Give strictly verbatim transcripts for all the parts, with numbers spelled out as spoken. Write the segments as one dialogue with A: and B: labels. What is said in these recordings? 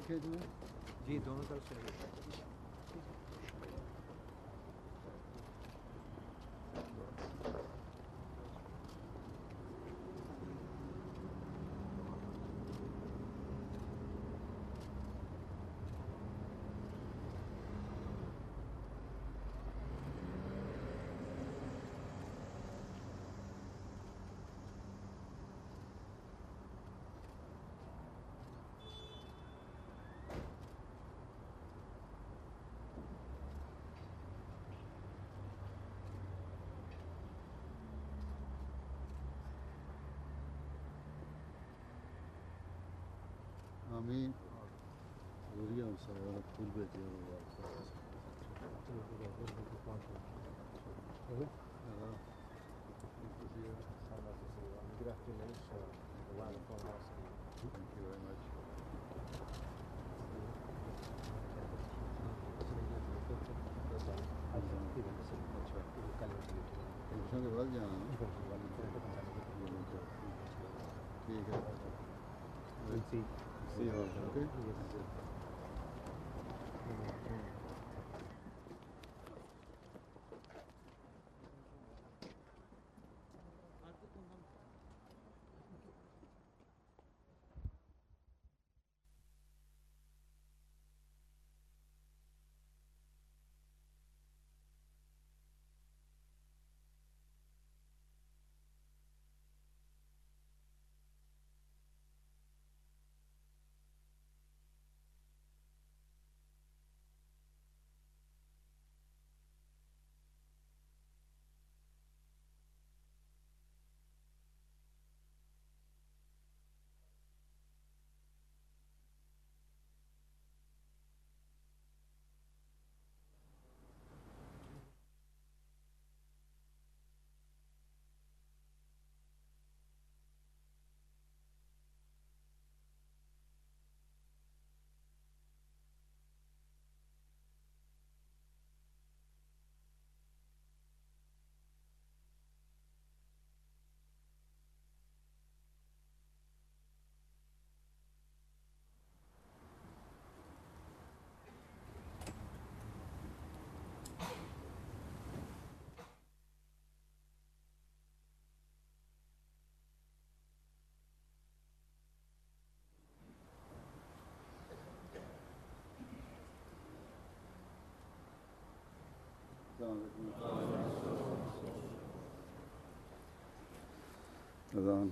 A: है तुम्हें?
B: जी दोनों तरफ से है।
A: आमीन। गुड़िया सारा फूल बेचे हुआ Thank you very much. Tuition के बाद जाना है। ठीक है।
B: See,
A: See you. Okay. अज़ान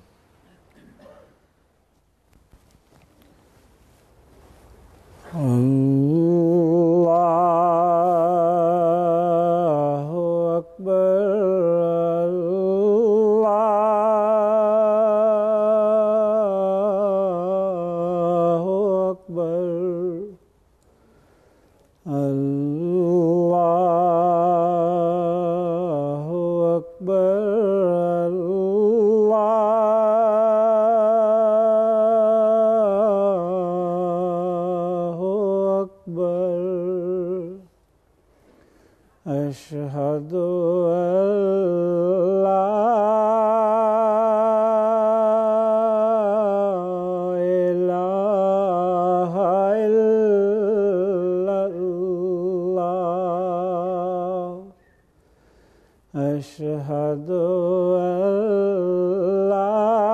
A: अल्लाहु अकबर अल्लाहु अकबर अल्लाहु अकबर अशहदु अल्ला इलाहा इल्लल्लाह अशहदु अल्ला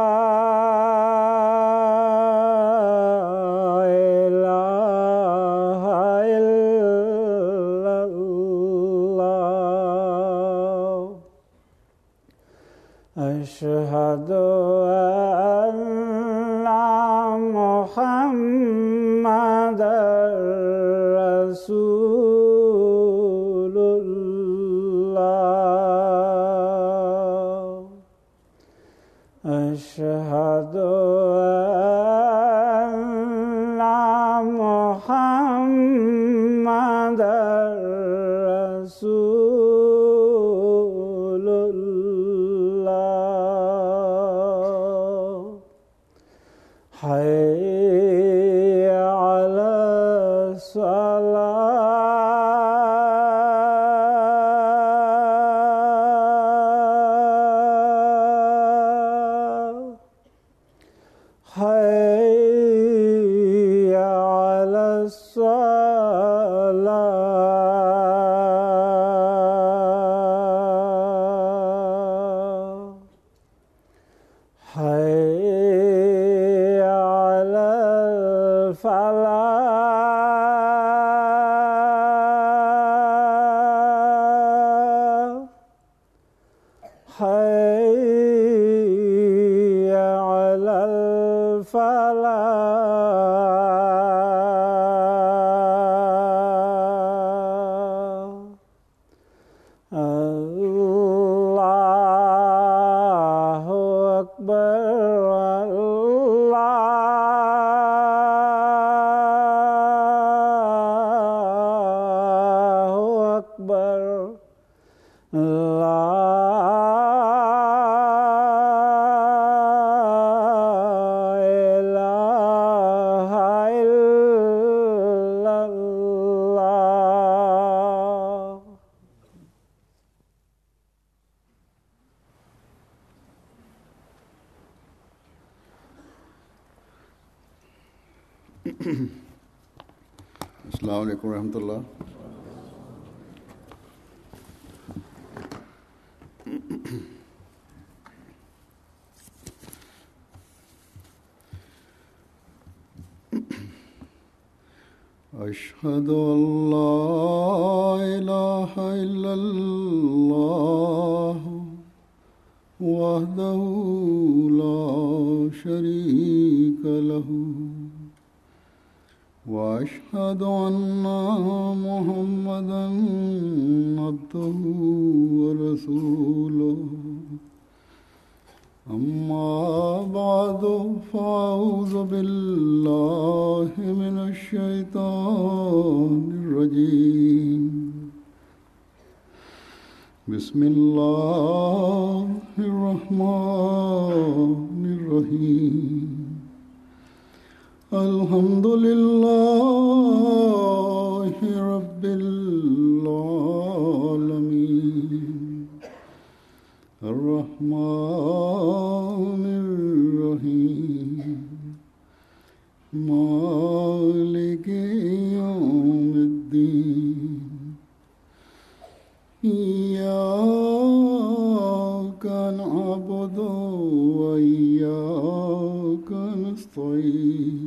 A: अशहदु अन्ना मुहम्मदर रसूलुल्लाह अशहदु अन्ना मुहम्मदर रसूलुल्लाह hayya ala salah hayya ala
C: الفلاح الله أكبر الله أكبر
D: अस्सलाम वालेकुम रहमतुल्लाह। अशहदु अल्ला इलाहा इल्लल्लाह वहदहु ला शरीका लहू वअशहदु अन्ना मुहम्मदन अब्दुहु व रसूलुहु अम्मा बअदु फ़अऊज़ु बिल्लाहि मिनश शैतानिर रजीम बिस्मिल्लाहिर रहमानिर रहीम अल्हम्दुलिल्लाहि रब्बिल आलमीन अर्रहमानिर रहीम मालिकि यौमिद्दीन इय्याका नअबुदु व इय्याका नस्तईन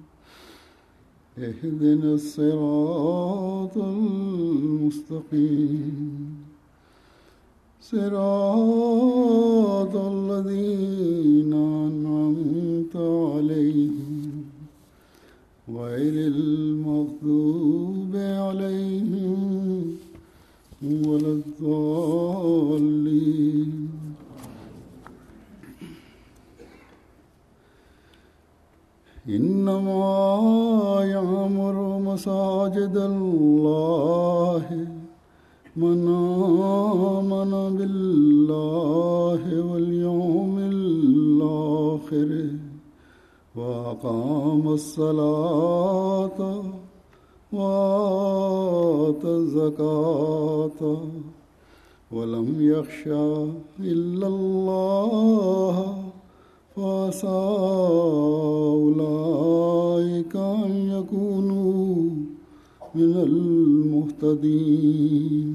D: اهدنا الصراط المستقيم صراط الذين أنعمت عليهم غير المغضوب عليهم ولا الضالين إنما يعمر مساجد الله من آمن بالله واليوم الآخر وأقام الصلاة وآتى الزكاة ولم يخشى إلا الله فعسى أولئك أن يكونوا من المهتدين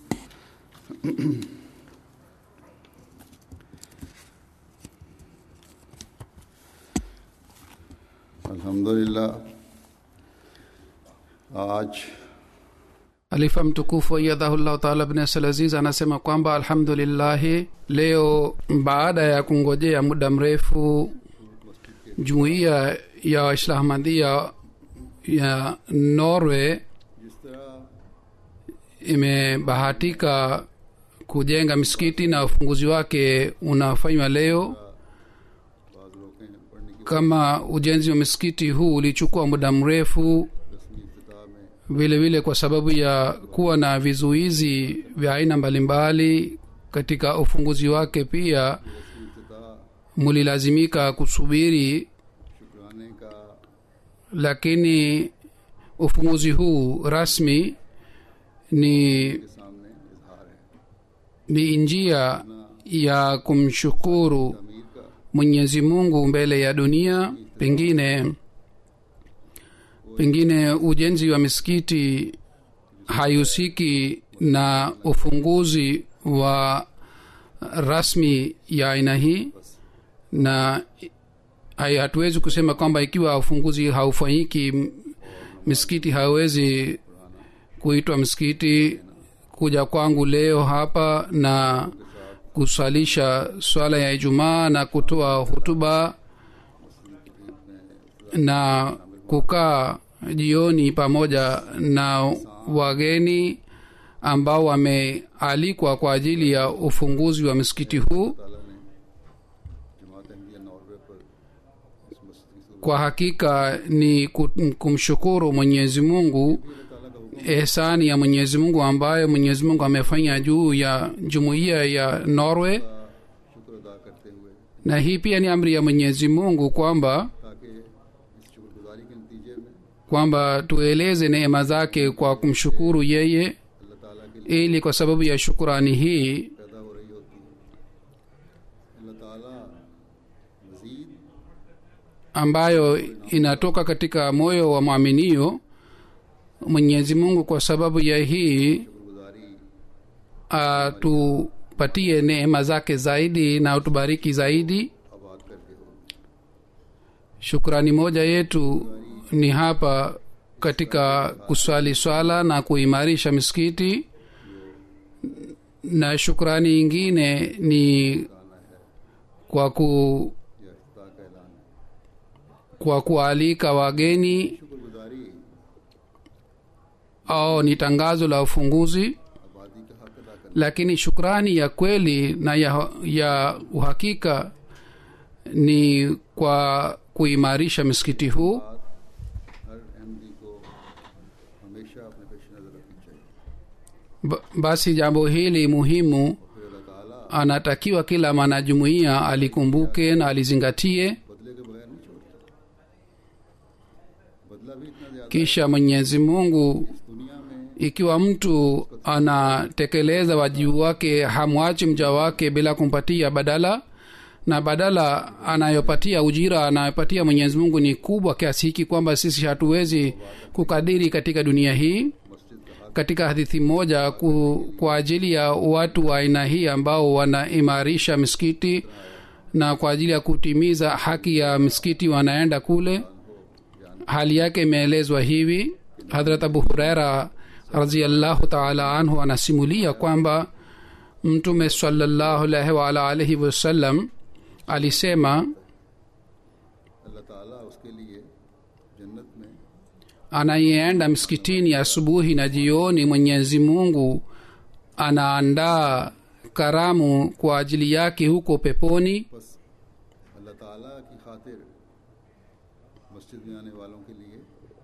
D: अल्हम्दुलिल्लाह आज
E: Alifa mtukufu ayyadahullahu ta'ala ibn Salaziz anasema kwamba alhamdulillah, leo baada ya kungojea muda mrefu jumuiya ya Islahamia ya Norway imebahatika kujenga misikiti na ufunguzi wake unafanywa leo. Kama ujenzi wa misikiti huu ulichukua muda mrefu, vile vile kwa sababu ya kuwa na vizuizi vya aina mbalimbali katika ufunguzi wake, pia mulilazimika kusubiri, lakini ufunguzi huu rasmi ni ni njia ya kumshukuru Mwenyezi Mungu mbele ya dunia. Pengine pengine ujenzi wa misikiti hayusiki na ufunguzi wa rasmi ya aina hii, na hatuwezi kusema kwamba ikiwa ufunguzi haufanyiki misikiti hawezi kuitwa msikiti. Kuja kwangu leo hapa na kusalisha swala ya Ijumaa na kutoa hutuba na kukaa jioni pamoja na wageni ambao wamealikwa kwa ajili ya ufunguzi wa msikiti huu.
D: ताला ने जमात अहमदिया नॉर्वे पर इस मस्जिद की
E: Kwa hakika ni ku- kumshukuru Mwenyezi Mungu ehsani ya Mwenyezi Mungu ambayo Mwenyezi Mungu amefanya juu ya jumuiya ya Norway,
D: शुक्र अदा करते हुए
E: na hii pia ni amri ya Mwenyezi Mungu kwamba
D: ताकि इस शुक्रगुजारी के नतीजे में
E: kwamba tueleze neema zake kwa kumshukuru yeye,
D: अल्लाह ताला के लिए
E: ili kwa sababu ya shukurani hii
D: पैदा हो रही होती है। अल्लाह ताला मजीद
E: ambayo inatoka katika moyo wa mwaminio. Mwenyezi Mungu kwa sababu ya hii
D: शुक्रगुजारी
E: atupatie neema zake zaidi na utubariki zaidi.
D: आबाद करके हो।
E: Shukrani moja yetu ni hapa katika kuswali swala na kuimarisha misikiti, na shukrani ingine ni kwa ku
D: यह इफ्ता का ऐलान है।
E: kwa kualika wageni
D: शुक्रगुजारी
E: au ni tangazo la ufunguzi.
D: आबादी का हक अदा करना
E: Lakini shukrani ya kweli na ya, ya uhakika ni kwa kuimarisha msikiti huu.
D: हर अहमदी को हमेशा अपने पेश नजर रखनी चाहिए।
E: Ba- basi jambo hili muhimu
D: फिर अल्लाह ताला
E: anatakiwa kila mwanajumuiya alikumbuke na alizingatie.
D: बदले के बगैर नहीं छोड़ता। बदला भी इतना ज्यादा
E: Kisha Mwenyezi Mungu,
D: दुनिया में
E: ikiwa mtu anatekeleza wajibu wake, hamwachi mja wake bila kumpatia badala, na badala anayopatia, ujira anayopatia Mwenyezi Mungu ni kubwa kiasi hiki kwamba sisi hatuwezi kukadiri katika dunia hii.
D: मस्जिद का हक
E: Katika hadithi moja ku, kwa ajili ya watu wa aina hii ambao wanaimarisha misikiti na kwa ajili ya kutimiza haki ya misikiti wanaenda kule, hali yake imeelezwa hivi. Hadrat Abu Huraira radhiyallahu ta'ala anhu anasimulia kwamba Mtume sallallahu alaihi wa ala alihi wasallam alisema,
D: अल्लाह ताला उसके लिए जन्नत में
E: anayeenda msikitini asubuhi na jioni, Mwenyezi Mungu anaandaa karamu kwa ajili yake huko peponi.
D: बस अल्लाह ताला की खातिर मस्जिद में आने वालों के लिए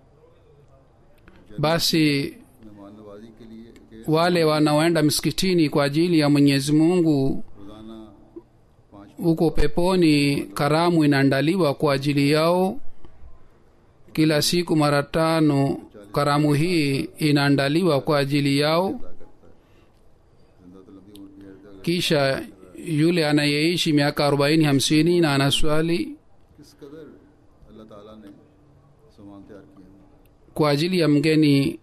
E: Basi
D: मेहमान नवाजी के लिए के
E: wale wanaoenda msikitini kwa ajili ya Mwenyezi Mungu
D: रोजाना पाँच
E: huko peponi, karamu inaandaliwa kwa ajili yao kila siku mara tano. Karamu hii inaandaliwa kwa ajili yao.
D: अदा करता है। जिंदा तो लंबी उम्र की है।
E: Kisha yule anayeishi miaka arobaini hamsini na anaswali
D: किस कदर अल्लाह ताला ने सामान तैयार किया है।
E: kwa ajili ya mgeni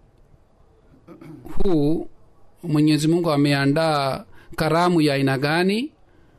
E: huu, Mwenyezi Mungu ameandaa karamu ya aina gani.
D: ये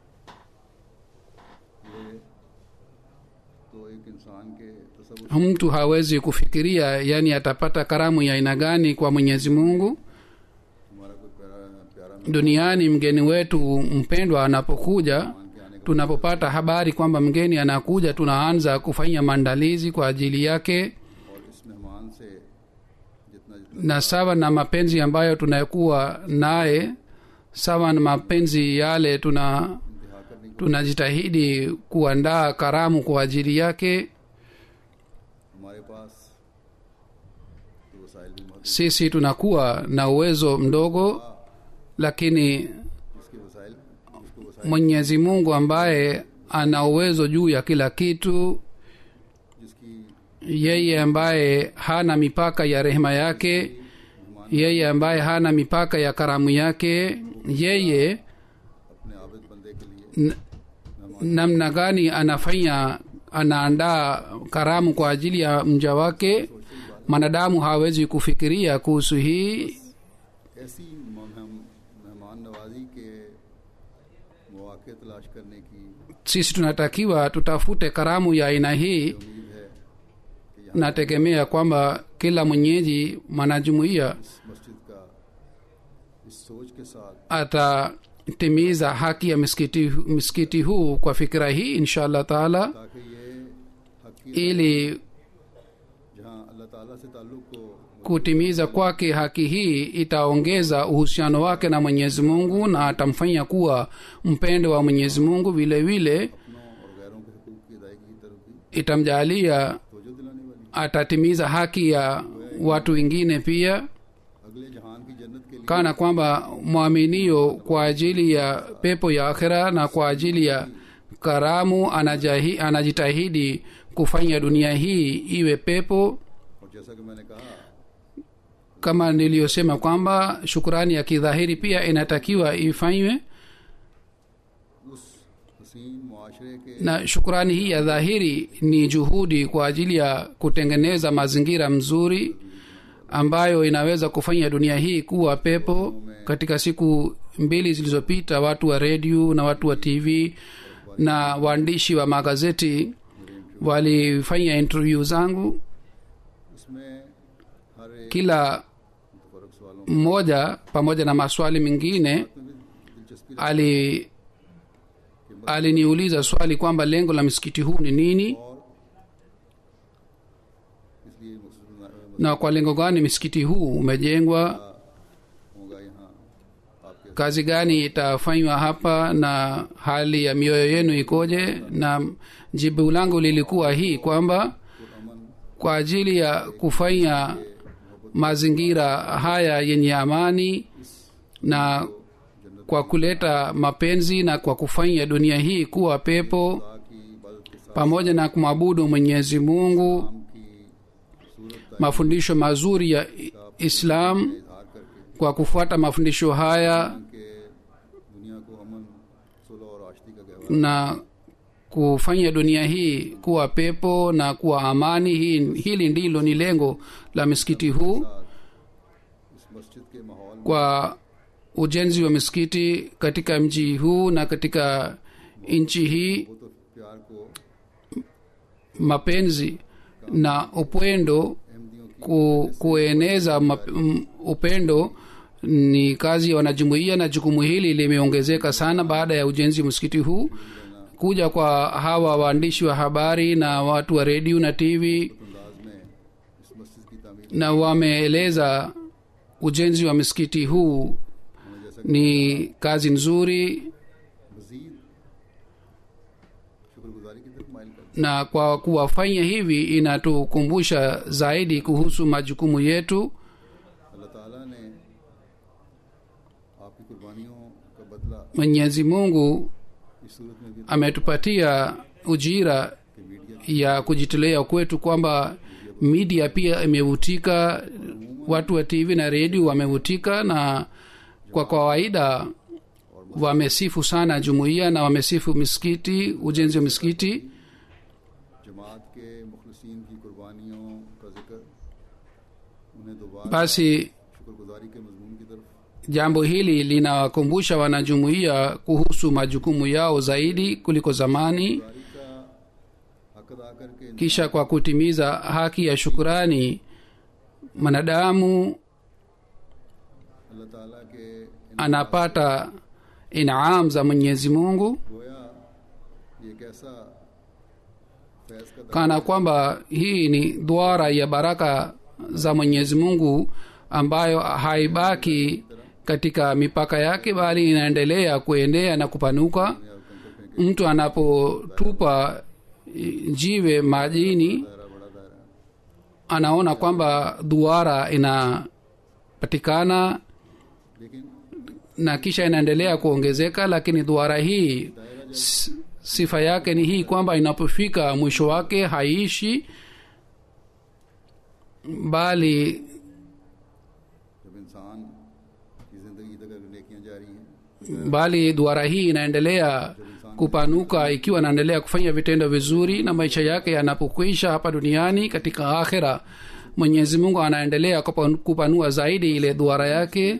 D: तो एक इंसान के तसव्वुर
E: Mtu hawezi kufikiria yani atapata karamu ya aina gani kwa Mwenyezi Mungu.
D: हमारा कोई प्यारा प्यारा
E: Duniani mgeni wetu mpendwa anapokuja,
D: मेहमान के आने का
E: tunapopata habari kwamba mgeni anakuja, tunaanza kufanya maandalizi kwa ajili yake,
D: और इस मेहमान से जितना जितना
E: na sawa na mapenzi ambayo tunakuwa naye, sawa na mapenzi yale tuna
D: इंतहा करने की
E: tunajitahidi kuandaa karamu kwa ajili yake.
D: हमारे पास तो वसाइल भी मौजूद
E: Sisi tunakuwa na uwezo mdogo, lakini
D: जिसके वसाइल जिसको वसाइल
E: Mwenyezi Mungu ambaye ana uwezo juu ya kila kitu,
D: जिसकी
E: yeye ambaye hana mipaka ya rehema yake, yeye ambaye hana mipaka ya karamu yake, yeye
D: अपने आबिद बंदे के लिए
E: n- namna gani anafanya anaandaa karamu kwa ajili ya mja wake, mwanadamu hawezi kufikiria kuhusu hii.
D: ऐसी मेहम- मेहमान नवाजी के मौके तलाश करने की
E: Sisi tunatakiwa tutafute karamu ya aina hii.
D: उम्मीद है कि यहाँ
E: Nategemea kwamba kila mwenyeji mwanajumuiya
D: इस मस्जिद का इस सोच के साथ
E: atatimiza haki ya misikiti, misikiti huu kwa fikira hii insha allah taala,
D: ताकि ये हक की
E: ili
D: अल्लाह ताला से ताल्लुक़ को
E: kutimiza kwake haki hii itaongeza uhusiano wake na Mwenyezi Mungu na atamfanya kuwa mpendo wa Mwenyezi Mungu. Vile vile
D: अपनों और गैरों के हुकूक की अदायगी की तरफ भी
E: itamjalia
D: तवज्जो दिलाने वाली
E: atatimiza haki ya watu wengine pia,
D: अगले जहान की जन्नत के लिए
E: kana kwamba mwaminio kwa ajili ya pepo ya akhera na kwa ajili ya karamu anajahi, anajitahidi kufanya dunia hii iwe pepo.
D: और जैसा कि मैंने कहा
E: Kama niliyosema kwamba shukrani ya kidhahiri pia inatakiwa ifanywe,
D: उस हसीन मुआशरे के
E: na shukrani hii ya dhahiri ni juhudi kwa ajili ya kutengeneza mazingira mzuri ambayo inaweza kufanya dunia hii kuwa pepo. Katika siku mbili zilizopita watu wa redio na watu wa tv na waandishi wa magazeti walifanya interview zangu.
D: इसमें हर एक
E: Kila
D: फर्क सवालों
E: mmoja pamoja na maswali mengine
D: में भी दिलचस्पी
E: ali aliniuliza swali kwamba lengo la msikiti huu ni nini
D: और इसलिए मुस्लिम
E: na kwa lengo gani msikiti huu umejengwa,
D: होगा यहाँ आपके
E: kazi gani itafanywa hapa na hali ya mioyo yenu ikoje. Na jibu langu lilikuwa hii kwamba kwa ajili ya kufanya mazingira haya yenye amani na kwa kuleta mapenzi na kwa kufanya dunia hii kuwa pepo
D: खुदा की इबादत के साथ
E: pamoja na kumwabudu Mwenyezi Mungu,
D: की सूरत
E: mafundisho mazuri ya I- Islam,
D: इजहार करके
E: kwa kufuata mafundisho haya
D: कि दुनिया को अमन सुलह और आश्ती का गहवार
E: na kufanya dunia hii kuwa pepo na kuwa amani. Hii, hili ndilo ni lengo la msikiti huu.
D: इस मस्जिद के माहौल में
E: Kwa ujenzi wa misikiti katika mji huu na katika nchi hii,
D: वो तो प्यार को
E: mapenzi na upendo
D: अहमदियों की
E: ku, kueneza map, m, upendo ni kazi ya wanajumuiya, na jukumu hili limeongezeka sana baada ya ujenzi wa msikiti huu. Kuja kwa hawa waandishi wa habari na watu wa redio na tv
D: अंदाज में इस मस्जिद की तामीर
E: na wameeleza ujenzi wa msikiti huu ni kazi nzuri,
D: मजीद शुक्रगुजारी की तरफ माइल करते
E: na kwa kuwafanya hivi inatukumbusha zaidi kuhusu majukumu yetu.
D: हैं। अल्लाह ताला ने आपकी कुर्बानियों का बदला
E: Mwenyezi Mungu
D: इस सूरत में भी
E: ametupatia ujira
D: कि media
E: ya kujitolea kwetu kwamba media pia imevutika, watu wa tv na redio wamevutika, na kwa kawaida wamesifu sana jumuiya na wamesifu misikiti, ujenzi wa misikiti.
D: जमात के मुखलिसीन की कुर्बानियों का जिक्र उन्हें दोबारा
E: Basi
D: शुक्रगुजारी के मजमून की तरफ
E: jambo hili linawakumbusha wanajumuiya kuhusu majukumu yao zaidi kuliko zamani.
D: गुजारी का हक अदा करके
E: Kisha kwa kutimiza haki ya shukurani, mwanadamu
D: अल्लाह ताला के
E: anapata inaam za Mwenyezi Mungu,
D: गोया ये कैसा फैज का
E: kana kwamba hii ni duara ya baraka za Mwenyezi Mungu ambayo haibaki katika mipaka yake, bali inaendelea kuenea na kupanuka. Mtu anapotupa jiwe majini,
D: दायरा बड़ा दायरा
E: anaona kwamba duara inapatikana
D: लेकिन
E: na kisha inaendelea kuongezeka, lakini duara hii s- sifa yake ni hii kwamba inapofika mwisho wake haiishi, bali
D: जब इंसान की जिंदगी तक अगर नेकियां जारी हैं
E: bali duara hii inaendelea kupanuka ikiwa anaendelea kufanya vitendo vizuri, na maisha yake yanapokwisha hapa duniani, katika akhira Mwenyezi Mungu anaendelea kupan- kupanua zaidi ile duara yake.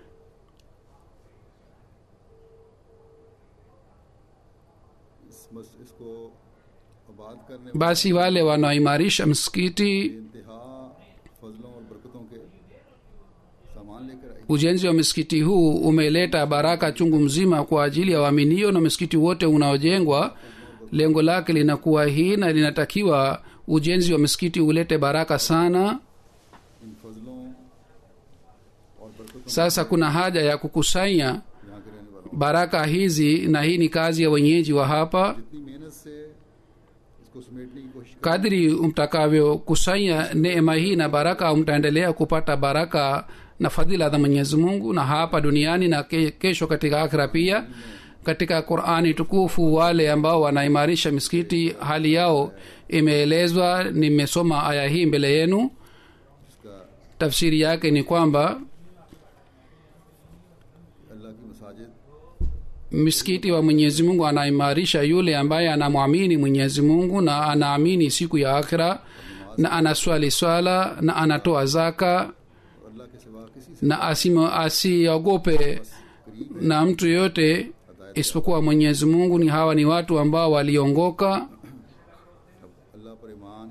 D: इस मस इसको आबाद करने
E: Basi wale wanaoimarisha msikiti,
D: इंतहा फजलों और बरकतों के सामान लेकर आई
E: ujenzi wa msikiti huu umeleta baraka chungu mzima kwa ajili ya waaminio, na msikiti wote unaojengwa lengo lake linakuwa hii, na linatakiwa ujenzi wa misikiti ulete baraka sana.
D: इन फजलों और बरकतों
E: Sasa kuna haja ya kukusanya
D: यहाँ के रहने वालों
E: baraka hizi, na hii ni kazi ya wenyeji wa hapa.
D: जितनी मेहनत से इसको समेटने की कोशिश करें,
E: Kadri mtakavyokusanya neema hii na baraka, mtaendelea kupata baraka na fadhila za Mwenyezi Mungu, na hapa duniani na ke, kesho katika akhira pia. Katika Qur'ani tukufu wale ambao wanaimarisha misikiti hali yao imeelezwa. Nimesoma aya hii mbele yenu.
D: जिसका
E: Tafsiri yake ni kwamba
D: अल्लाह की मसाजिद
E: misikiti wa Mwenyezi Mungu anaimarisha yule ambaye anamwamini Mwenyezi Mungu na anaamini siku ya akhira, na anaswali swala na anatoa zaka,
D: और अल्लाह के सिवा किसी से
E: na asimo- asiogope na mtu yoyote isipokuwa Mwenyezi Mungu. Ni hawa ni watu ambao waliongoka.
D: अल्लाह पर ईमान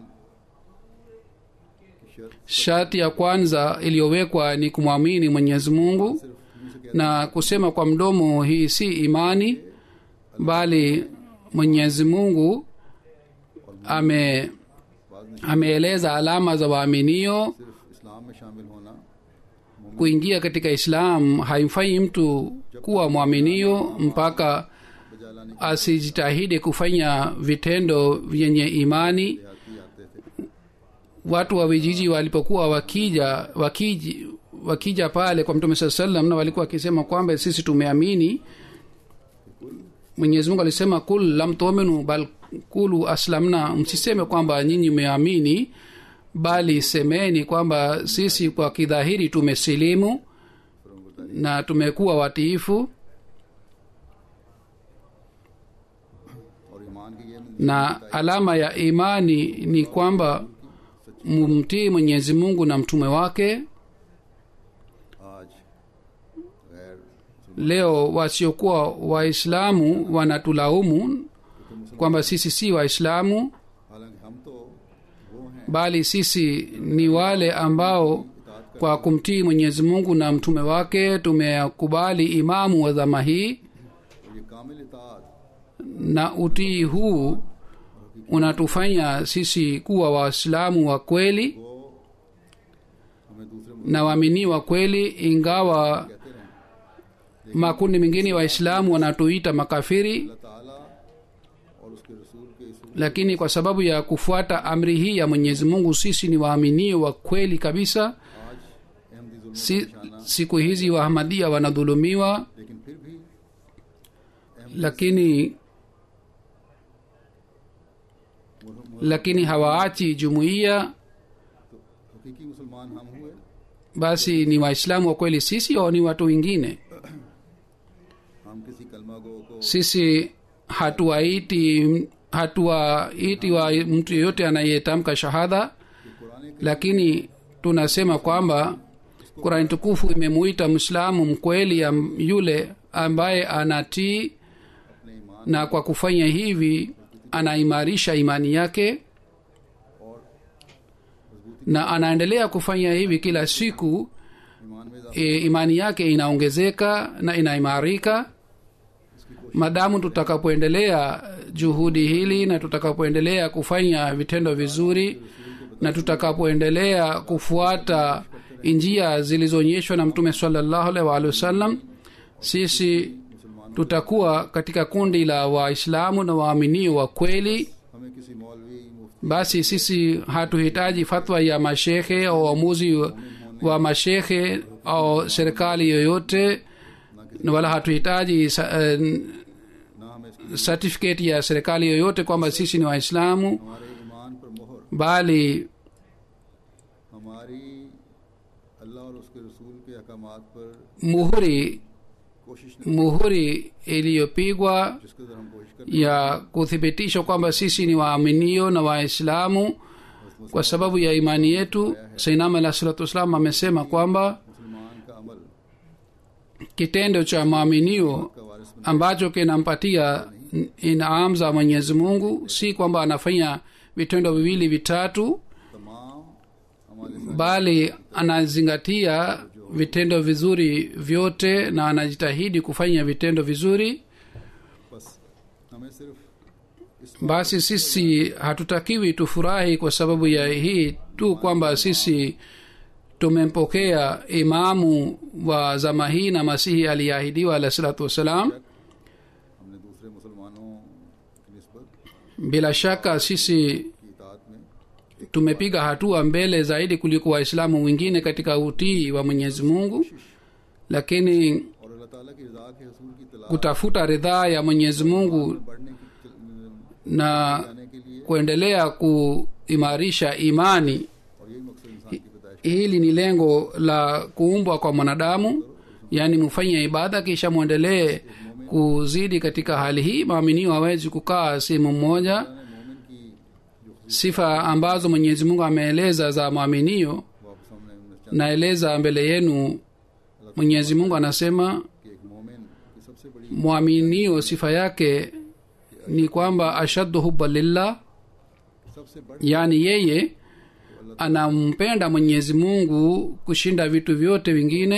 D: की शर्त
E: Sharti ya kwanza iliyowekwa ni kumwamini Mwenyezi Mungu,
D: सिर्फ मुंह से कहना
E: na kusema kwa mdomo hii si imani, bali Mwenyezi Mungu ame
D: बाद में
E: ameeleza alama za waaminio.
D: सिर्फ इस्लाम में शामिल होना
E: Kuingia katika Islam haimfanyi mtu kuwa mwaminio mpaka
D: बजा लाने
E: asijitahidi kufanya vitendo vyenye imani.
D: की आते थे
E: Watu wa vijiji walipokuwa wakija wakiji, wakija pale kwa Mtume sallallahu alaihi wasallam, na walikuwa wakisema kwamba sisi tumeamini. Mwenyezi Mungu alisema kul lam tu'minu bal kulu aslamna, msiseme kwamba nyinyi mmeamini, bali semeni kwamba sisi kwa kidhahiri tumesilimu na tumekuwa watiifu.
D: और ईमान की ये
E: Na alama ya imani ni kwamba mumtii Mwenyezi Mungu na mtume wake.
D: आज गैर
E: Leo wasiokuwa Waislamu wanatulaumu kwamba sisi si Waislamu,
D: हालांकि हम तो वो हैं
E: bali sisi ni wale ambao kwa kumtii Mwenyezi Mungu na mtume wake tumekubali imamu wa dhama hii,
D: और ये कामिल इताअत
E: na utii huu unatufanya sisi kuwa Waislamu wa kweli
D: को हमें दूसरे
E: na waamini wa kweli, ingawa
D: कहते रहें
E: makundi mengine Waislamu wanatuita makafiri.
D: अल्लाह ताला और उसके रसूल के इस
E: Lakini kwa sababu ya kufuata amri hii ya Mwenyezi Mungu sisi ni waaminio wa kweli kabisa.
D: आज अहमदी जुल्म
E: Si,
D: का निशाना,
E: siku hizi Wahamadia wanadhulumiwa,
D: लेकिन फिर भी
E: lakini lakini hawaachi jumuiya.
D: हकीकी मुसलमान हम हुए
E: Basi ni Waislamu wa kweli sisi au ni watu wengine?
D: हम किसी कलमा गो को
E: Sisi hatuwaiti hatuwaiti wa mtu yeyote anayetamka shahada,
D: Quran के
E: lakini tunasema kwamba Qur'an tukufu imemuita Muislamu mkweli am, yule ambaye anatii,
D: अपने ईमान
E: na kwa kufanya hivi anaimarisha imani yake,
D: और
E: na anaendelea kufanya hivi kila siku.
D: ईमान में इजाफा
E: E, imani yake inaongezeka na inaimarika. Madamu tutakapoendelea juhudi hili na tutakapoendelea kufanya vitendo vizuri na tutakapoendelea kufuata njia zilizoonyeshwa na Mtume sallallahu alaihi wasallam, sisi tutakuwa katika kundi la Waislamu na waaminio wa kweli.
D: हमें किसी मौलवी मुफ्ती
E: Basi sisi hatuhitaji fatwa ya mashehe au uamuzi wa- wa mashehe au serikali yoyote, na wala hatuhitaji sa, uh,
D: ना हमें इसकी
E: certificate ya serikali yoyote kwamba sisi ni Waislamu,
D: हमारे ईमान पर मोहर
E: bali
D: हमारी अल्लाह और उसके रसूल के अहकामात पर
E: muhuri
D: कोशिश न
E: muhuri iliyopigwa
D: जिसके अंदर हम कोशिश करते
E: ya kuthibitisha kwamba sisi ni waaminio na Waislamu kwa sababu ya imani yetu. Sayyidina alayhi salatu wasallam amesema kwamba
D: मुसलमान का अमल
E: kitendo cha maaminio
D: का वारिस बन
E: ambacho kinampatia inaam za Mwenyezi Mungu si kwamba anafanya vitendo viwili vitatu,
D: तमाम हमारे
E: bali anazingatia vitendo vizuri vyote na anajitahidi kufanya vitendo vizuri.
D: बस हमें सिर्फ
E: basi sisi hatutakiwi tufurahi kwa sababu ya hii tu kwamba sisi tumempokea imamu wa zama hii na masihi aliyeahidiwa alayhi salatu wassalam.
D: हमने दूसरे मुसलमानों की निस्बत
E: bila shaka sisi
D: की इताअत में
E: tumepiga hatua mbele zaidi kuliko waislamu wengine katika utii wa mwenyezi mungu, lakini
D: और अल्लाह ताला की रज़ा के हसूल की तलाश
E: kutafuta ridhaa ya mwenyezi mungu
D: बढ़ने की
E: na
D: जाने के लिए,
E: kuendelea kuimarisha imani,
D: और यही मकसद इंसान की पैदाइश
E: hili ni lengo la kuumbwa kwa mwanadamu, yaani mufanye ibada kisha mwendelee kuzidi katika hali hii. Maaminio hawezi kukaa sehemu moja.
D: है। मोमिन की जो
E: Sifa ambazo mwenyezi mungu ameeleza za maaminio
D: वापस हमने उन्हें
E: naeleza mbele yenu. Mwenyezi mungu anasema
D: कि एक मोमिन की सबसे बड़ी
E: mwaminio sifa yake ni kwamba ashaddu hubba lillah,
D: सबसे बड़ी
E: yaani yeye anampenda mwenyezi mungu kushinda vitu vyote vingine,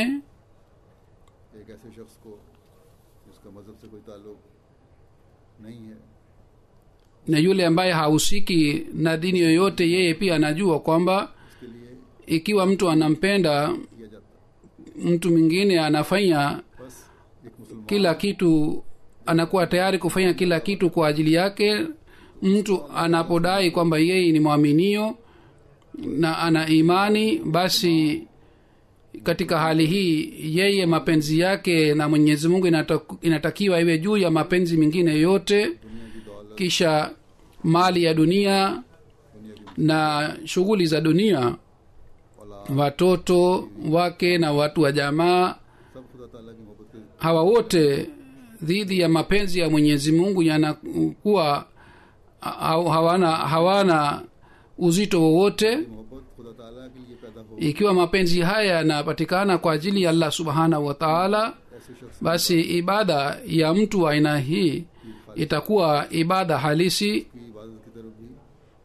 D: एक ऐसे शख्स को जिसका मजहब से कोई ताल्लुक नहीं है,
E: na yule ambaye hahusiki na dini yoyote yeye pia anajua kwamba
D: उसके लिए
E: ikiwa mtu anampenda
D: किया जाता है।
E: mtu mwingine anafanya
D: बस एक मुसलमान
E: kila kitu, anakuwa tayari kufanya kila kitu kwa ajili yake. Mtu anapodai kwamba yeye ni mwaminio na ana imani, basi katika hali hii yeye mapenzi yake na mwenyezi mungu inata- inatakiwa iwe juu ya mapenzi mengine yote,
D: दुनिया की दौलत,
E: kisha mali ya dunia
D: दुनिया की
E: na shughuli za dunia,
D: औलाद,
E: watoto wake na watu wa jamaa,
D: सब खुदा ताला की मोहब्बत के
E: hawa wote dhidi ya mapenzi ya mwenyezi mungu yanakuwa ha- hawana hawana uzito wowote.
D: मोहब्बत खुदा ताला के लिए पैदा हो।
E: Ikiwa mapenzi haya yanapatikana kwa ajili ya allah subhanahu wa taala,
D: ऐसे शख्स
E: basi ibada ya mtu wa aina hii itakuwa ibada halisi,
D: की इबादत की तरफ भी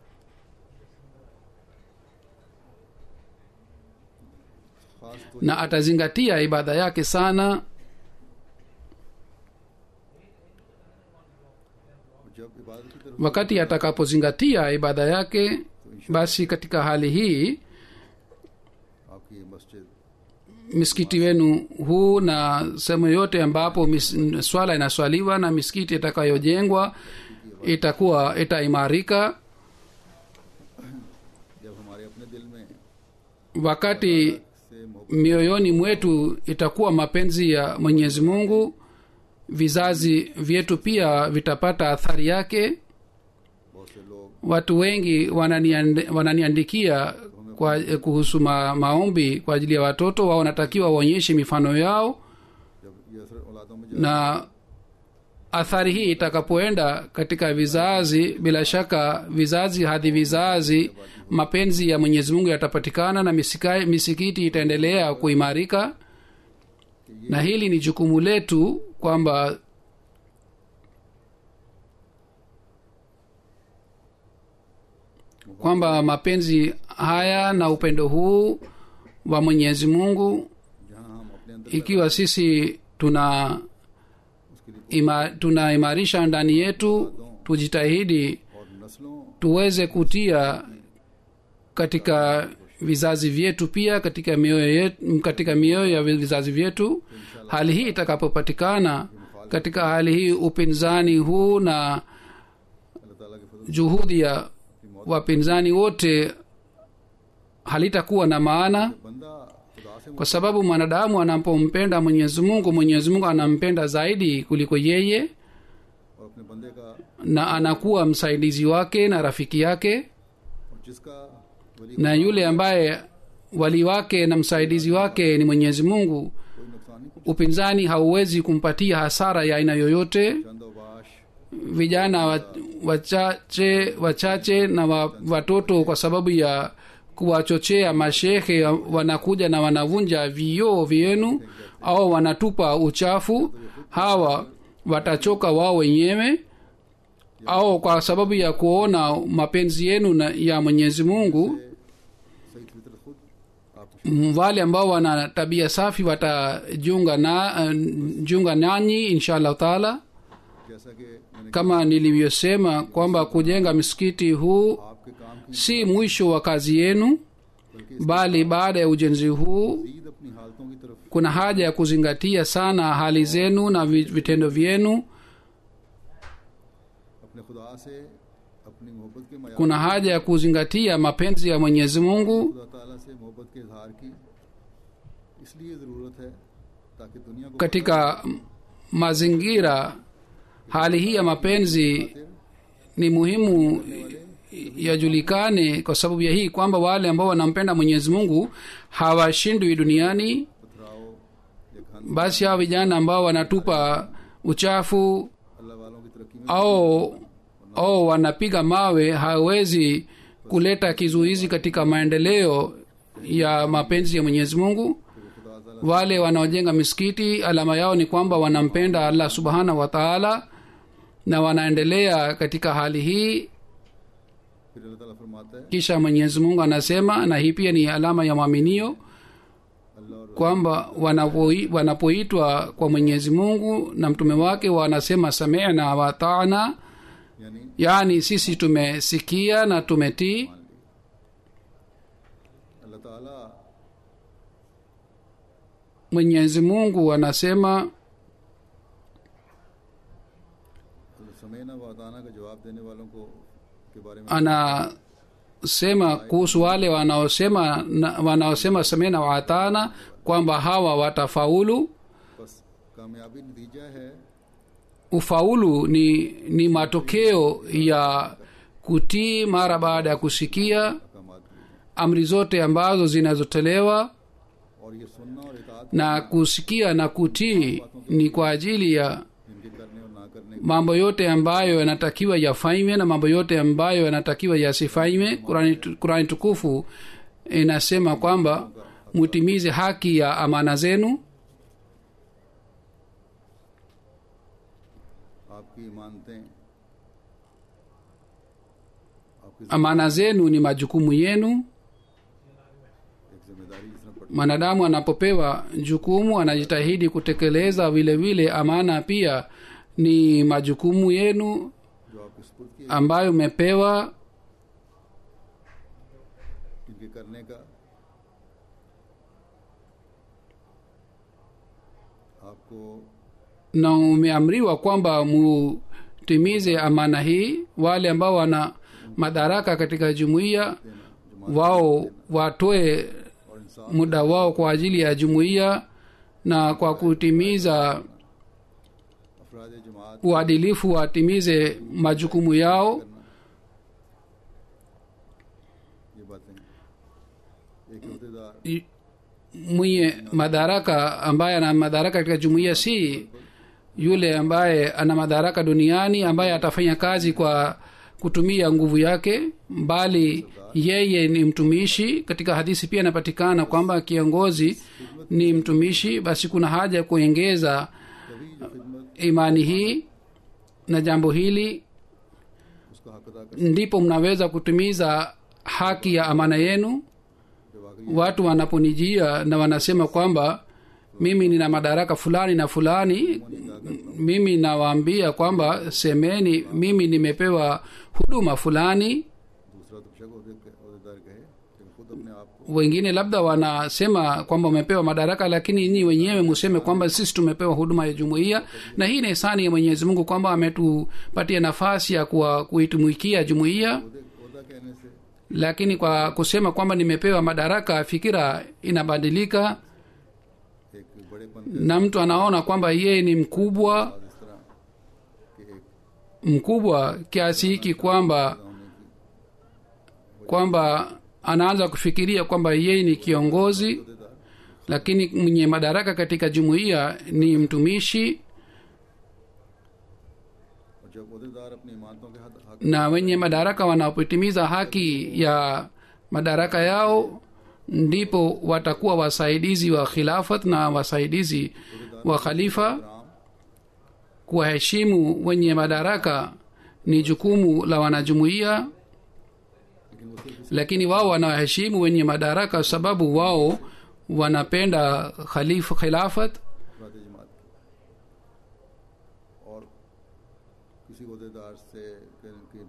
D: खास तो
E: na atazingatia ibada yake sana.
D: जब इबादत की तरफ
E: Wakati atakapozingatia ibada yake, basi katika hali hii
D: आपकी ये मस्जिद
E: misikiti wenu huu na sehemu yote ambapo mis, swala inaswaliwa na misikiti itakayojengwa itakuwa itaimarika.
D: जब हमारे अपने दिल में
E: Wakati
D: से मोहब्बत
E: mioyoni mwetu itakuwa mapenzi ya mwenyezi mungu, vizazi vyetu pia vitapata athari yake.
D: बहुत से लोग
E: Watu wengi wananiand- wananiandikia kwa kuhusu ma, maombi kwa ajili ya watoto wao, wanatakiwa waonyeshe mifano yao,
D: जब ये असर औलादों में जा
E: na athari hii itakapoenda katika vizazi, bila shaka vizazi hadi vizazi mapenzi ya mwenyezi mungu yatapatikana na misika, misikiti itaendelea kuimarika. Na hili ni jukumu letu kwamba kwamba mapenzi haya na upendo huu wa mwenyezi mungu,
D: जहाँ हम अपने अंदर
E: ikiwa sisi tuna
D: उसके लिए
E: ima, tunaimarisha ndani yetu, tujitahidi
D: और नस्लों
E: tuweze kutia katika vizazi vyetu pia katika mioyo yetu, katika mioyo ya vizazi vyetu. Hali hii itakapopatikana, katika hali hii upinzani huu na
D: अल्लाह ताला के फजल
E: juhudi ya wapinzani wote halitakuwa na maana,
D: बंदा खुदा से
E: kwa sababu mwanadamu anapompenda mwenyezi mungu, mwenyezi mungu anampenda zaidi kuliko yeye,
D: और अपने बंदे का
E: na anakuwa msaidizi wake na rafiki yake.
D: और जिसका वली
E: Na yule ambaye wali wake na msaidizi wake ni mwenyezi mungu,
D: कोई नुकसान नहीं पहुंचा,
E: upinzani hauwezi kumpatia hasara ya aina yoyote.
D: चंद अवबाश
E: Vijana wa- wachache wachache na wa, watoto kwa sababu ya kuwachochea mashehe wanakuja na wanavunja vioo vyenu au wanatupa uchafu, hawa watachoka wao wenyewe, au kwa sababu ya kuona mapenzi yenu na ya mwenyezi mungu,
D: सही फितरत खुद आपको
E: m- wale ambao wana tabia safi watajiunga na uh, jiunga nanyi insha allahu taala.
D: जैसा कि मैंने
E: kama nilivyosema kwamba kujenga msikiti huu
D: आपके काम की
E: si mwisho wa kazi yenu, bali baada ya ujenzi huu
D: मजीद अपनी हालतों की तरफ
E: kuna haja ya kuzingatia sana hali zenu na vi- vitendo vyenu.
D: अपने खुदा से अपनी मोहब्बत के मयार
E: Kuna haja ya kuzingatia mapenzi ya Mwenyezi Mungu
D: खुदा ताला से मोहब्बत के इजहार की इसलिए ज़रूरत है ताकि दुनिया को
E: katika mazingira. Hali hii ya mapenzi ni muhimu yajulikane, kwa sababu ya hii kwamba wale ambao wanampenda Mwenyezi Mungu hawashindwi duniani.
D: पथराव या Khan
E: Basi hao vijana ambao wanatupa uchafu
D: अल्लाह वालों की तरक्की में
E: au au wanapiga mawe hawezi kuleta kizuizi katika maendeleo ya mapenzi ya Mwenyezi Mungu.
D: खुदा ताला
E: Wale wanaojenga misikiti alama yao ni kwamba wanampenda Allah subhanahu wa ta'ala na wanaendelea katika hali hii.
D: फिर अल्लाह ताला फरमाता है
E: Kisha Mwenyezi Mungu anasema, na hii pia ni alama ya mwaminio,
D: अल्लाह और
E: kwamba wanapoi- wanapoitwa kwa Mwenyezi Mungu na mtume wake wanasema sami'na wa ata'na,
D: यानी
E: yani sisi tumesikia na tumetii.
D: अल्लाह ताला
E: Mwenyezi Mungu anasema
D: समेना व अताना का जवाब देने वालों को के बारे में
E: anasema kuhusu wale wanaosema na- wanaosema sami'na wa ata'na kwamba hawa watafaulu.
D: बस कामयाबी नतीजा है
E: Ufaulu ni ni matokeo ya kutii mara baada ya kusikia
D: अहकामात की
E: amri zote ambazo zinazotolewa,
D: और ये सुनना और इताअत
E: na kusikia na kutii ni kwa ajili ya
D: इनके करने और ना करने
E: mambo yote ambayo yanatakiwa yafanywe na mambo yote ambayo yanatakiwa yasifanywe. Qurani, Qurani tukufu inasema kwamba mutimize haki ya amana zenu.
D: आपकी इमानतें आपकी
E: Amana zenu ni majukumu yenu.
D: एक जिम्मेदारी जिसने पड़
E: Mwanadamu anapopewa jukumu anajitahidi kutekeleza. Vile vile amana pia ni majukumu yenu
D: जो आपके सुपुर्द की
E: ambayo umepewa,
D: इनके करने का आपको
E: na umeamriwa kwamba mutimize amana hii. Wale ambao wana madaraka katika jumuiya wao watoe
D: और इंसान
E: muda wao kwa ajili ya jumuiya, na kwa kutimiza
D: अफराद जमात
E: uadilifu watimize majukumu yao.
D: ये बातें एक अहदेदार
E: I- mwenye madaraka ambaye ana madaraka katika jumuiya si yule ambaye ana madaraka duniani ambaye atafanya kazi kwa kutumia nguvu yake, bali yeye ni mtumishi. Katika hadithi pia inapatikana kwamba kiongozi ni mtumishi. Basi kuna haja ya kuongeza
D: तभी जो खिदमत
E: imani hii na jambo hili,
D: उसका हक अदा कर
E: ndipo mnaweza kutimiza haki ya amana yenu.
D: जब आखिरी
E: Watu wanaponijia na wanasema kwamba mimi nina madaraka fulani na fulani, mimi nawaambia kwamba semeni mimi nimepewa huduma fulani.
D: दूसरा तो शक अहदेदार कहे लेकिन खुद अपने आप को
E: Wengine labda wanasema kwamba umepewa madaraka, lakini nyinyi wenyewe museme kwamba sisi tumepewa huduma ya jumuiya. Na hii ni ihsani ya Mwenyezi Mungu kwamba ametupatia nafasi ya kuwa kuitumikia jumuiya.
D: अहदा कहने से
E: Lakini kwa kusema kwamba nimepewa madaraka, fikira inabadilika
D: एक बड़ेपन
E: na mtu anaona kwamba yeye ni mkubwa
D: इस तरह कि एक
E: mkubwa kiasi hiki kwamba kwamba anaanza kufikiria kwamba yeye ni kiongozi,
D: अहदेदार
E: lakini mwenye madaraka katika jumuiya ni mtumishi.
D: और जब अहदेदार अपनी इमानतों के हक हक
E: Na wenye madaraka wanapotimiza haki ya madaraka yao, ndipo watakuwa wasaidizi wa khilafat na wasaidizi wa khalifa.
D: Ram
E: Kuwaheshimu wenye madaraka ni jukumu la wanajumuiya,
D: लेकिन वो सिर्फ
E: lakini wao wanawaheshimu wenye madaraka sababu wao wanapenda khalifa khilafat.
D: अफराद जमात की और किसी ओहदेदार से के, के,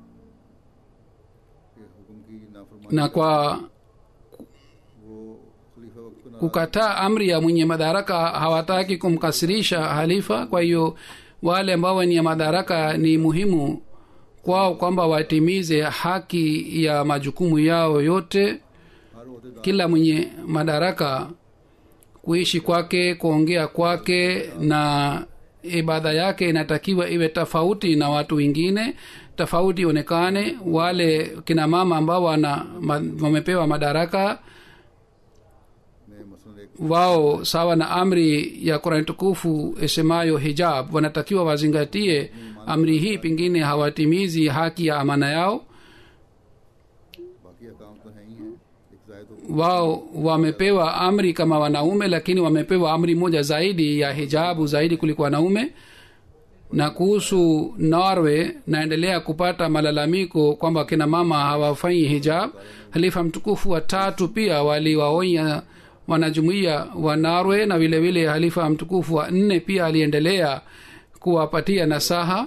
D: के हुक्म की नाफरमानी
E: na kwa
D: वो खलीफा वक्त को नाराज
E: kukataa amri ya mwenye madaraka hawataki kumkasirisha halifa. Kwa hiyo wale ambao wenye madaraka ni muhimu kwao kwamba watimize haki ya majukumu yao yote.
D: हर ओहदेदार
E: Kila mwenye madaraka kuishi kwake, kuongea kwake na ibada yake inatakiwa iwe tofauti na watu wengine, tofauti ionekane. Wale kina mama ambao wana ma, wamepewa madaraka
D: में मसलन एक
E: wao sawa na amri ya Qur'an tukufu isemayo hijab, wanatakiwa wazingatie amri hii, pengine hawatimizi haki ya amana yao.
D: बाकी अकाम तो है ही हैं एक जायद
E: Wao wamepewa amri kama wanaume, lakini wamepewa amri moja zaidi ya hijabu zaidi kuliko wanaume. Na kuhusu Norway naendelea kupata malalamiko kwamba kina mama hawafanyi hijab. Halifa mtukufu wa tatu pia waliwaonya wanajumuiya wa Norway, na vile vile halifa mtukufu wa nne pia aliendelea kuwapatia nasaha.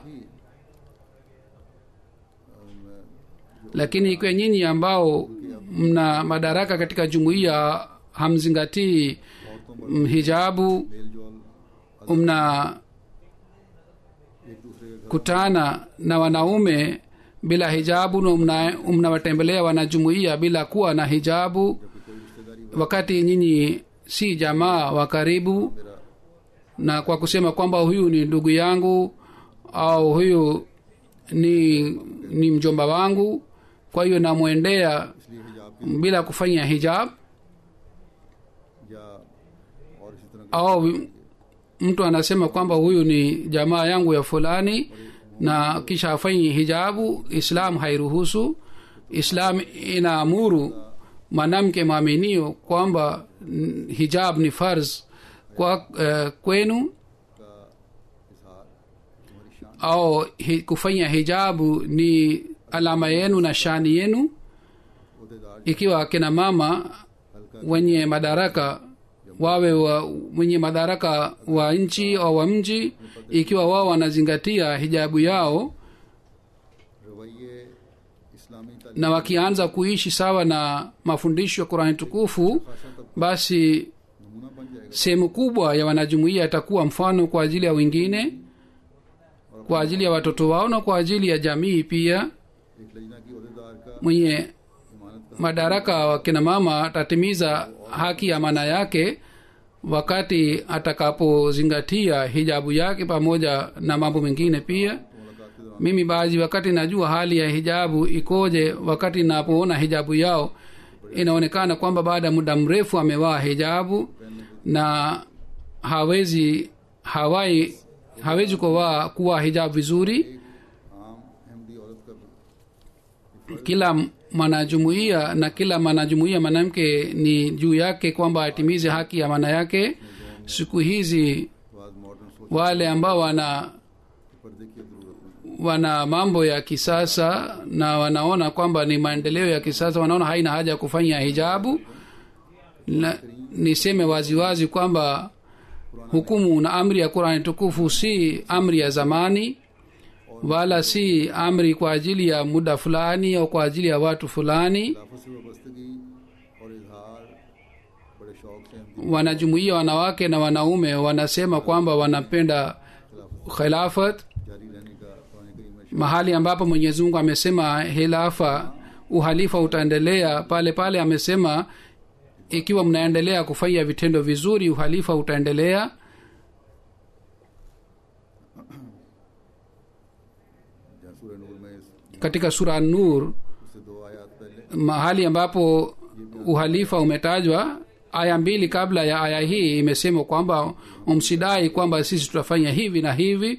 E: Lakini ikiwa nyinyi ambao mna madaraka katika jumuiya hamzingatii mm, hijabu,
D: मेल जोल
E: mna
D: एक दूसरे के घर
E: kutana na wanaume bila hijabu na mna- mnawatembelea wanajumuiya bila kuwa na hijabu,
D: कोई रिश्तेदारी
E: wakati nyinyi si jamaa wa karibu, na kwa kusema kwamba huyu ni ndugu yangu au huyu ni, ni mjomba wangu, kwa hiyo namwendea
D: इसलिए हिजाब
E: bila kufanya hijab.
D: या और इसी तरह
E: Au mtu anasema kwamba huyu ni jamaa yangu ya fulani na kisha afanyi hijabu, Islam hairuhusu. Islam inaamuru mwanamke mwaminio kwamba mm, hijab ni farz kwa uh, kwenu,
D: का इजहार तुम्हारी शान
E: au hi, kufanya hijabu ni alama yenu na shani yenu.
D: ओहदेदार
E: Ikiwa akina mama wenye madaraka wawe wa, wenye madaraka wa nchi au wa mji, ikiwa wao wanazingatia hijabu yao
D: रवैये इस्लामी तालीम
E: na wakianza kuishi sawa na mafundisho ya Qur'ani tukufu, basi
D: नमूना बन जाएगा
E: sehemu kubwa ya wanajumuiya itakuwa mfano kwa ajili ya wengine, kwa ajili ya watoto wao na kwa ajili ya jamii pia.
D: एक लजना की ओहदेदार का
E: Mwenye
D: इमानत का
E: madaraka wa kina mama atatimiza haki ya maana yake wakati atakapozingatia hijabu yake pamoja na mambo mengine pia.
D: मुलाकात के दौरान
E: Mimi baadhi wakati najua hali ya hijabu ikoje, wakati napoona hijabu yao inaonekana kwamba baada ya muda mrefu amevaa hijabu na hawezi hawai hawezi kuvaa kuwa hijabu vizuri.
D: आम अहमदी औरत का
E: Kila mwanajumuiya na kila mwanajumuiya mwanamke ni juu yake kwamba atimize haki ya maana yake. Siku hizi
D: बाद modern सोच
E: wale ambao wana
D: पर्दे की जरूरत नहीं
E: wana mambo ya kisasa na wanaona kwamba ni maendeleo ya kisasa, wanaona haina haja ya kufanya hijabu. Na niseme waziwazi kwamba hukumu na amri ya Qur'ani tukufu si amri ya zamani, wala si amri kwa ajili ya muda fulani au kwa ajili ya watu fulani.
D: खिलाफत से वाबस्तगी और इजहार बड़े शौक से हम
E: Wanajumuiya wanawake na wanaume wanasema kwamba wanapenda khilafat,
D: जारी रहने का कुरान करीम में
E: mahali ambapo Mwenyezi Mungu amesema hilafa, uhalifa utaendelea pale pale. Amesema ikiwa mnaendelea kufanya vitendo vizuri, uhalifa utaendelea.
D: जहाँ सूरह नूर में इस-
E: Katika sura An-Nur,
D: उससे दो आयत पहले
E: mahali ambapo uhalifa umetajwa, aya mbili kabla ya aya hii imesema kwamba umsidai kwamba sisi tutafanya hivi na hivi,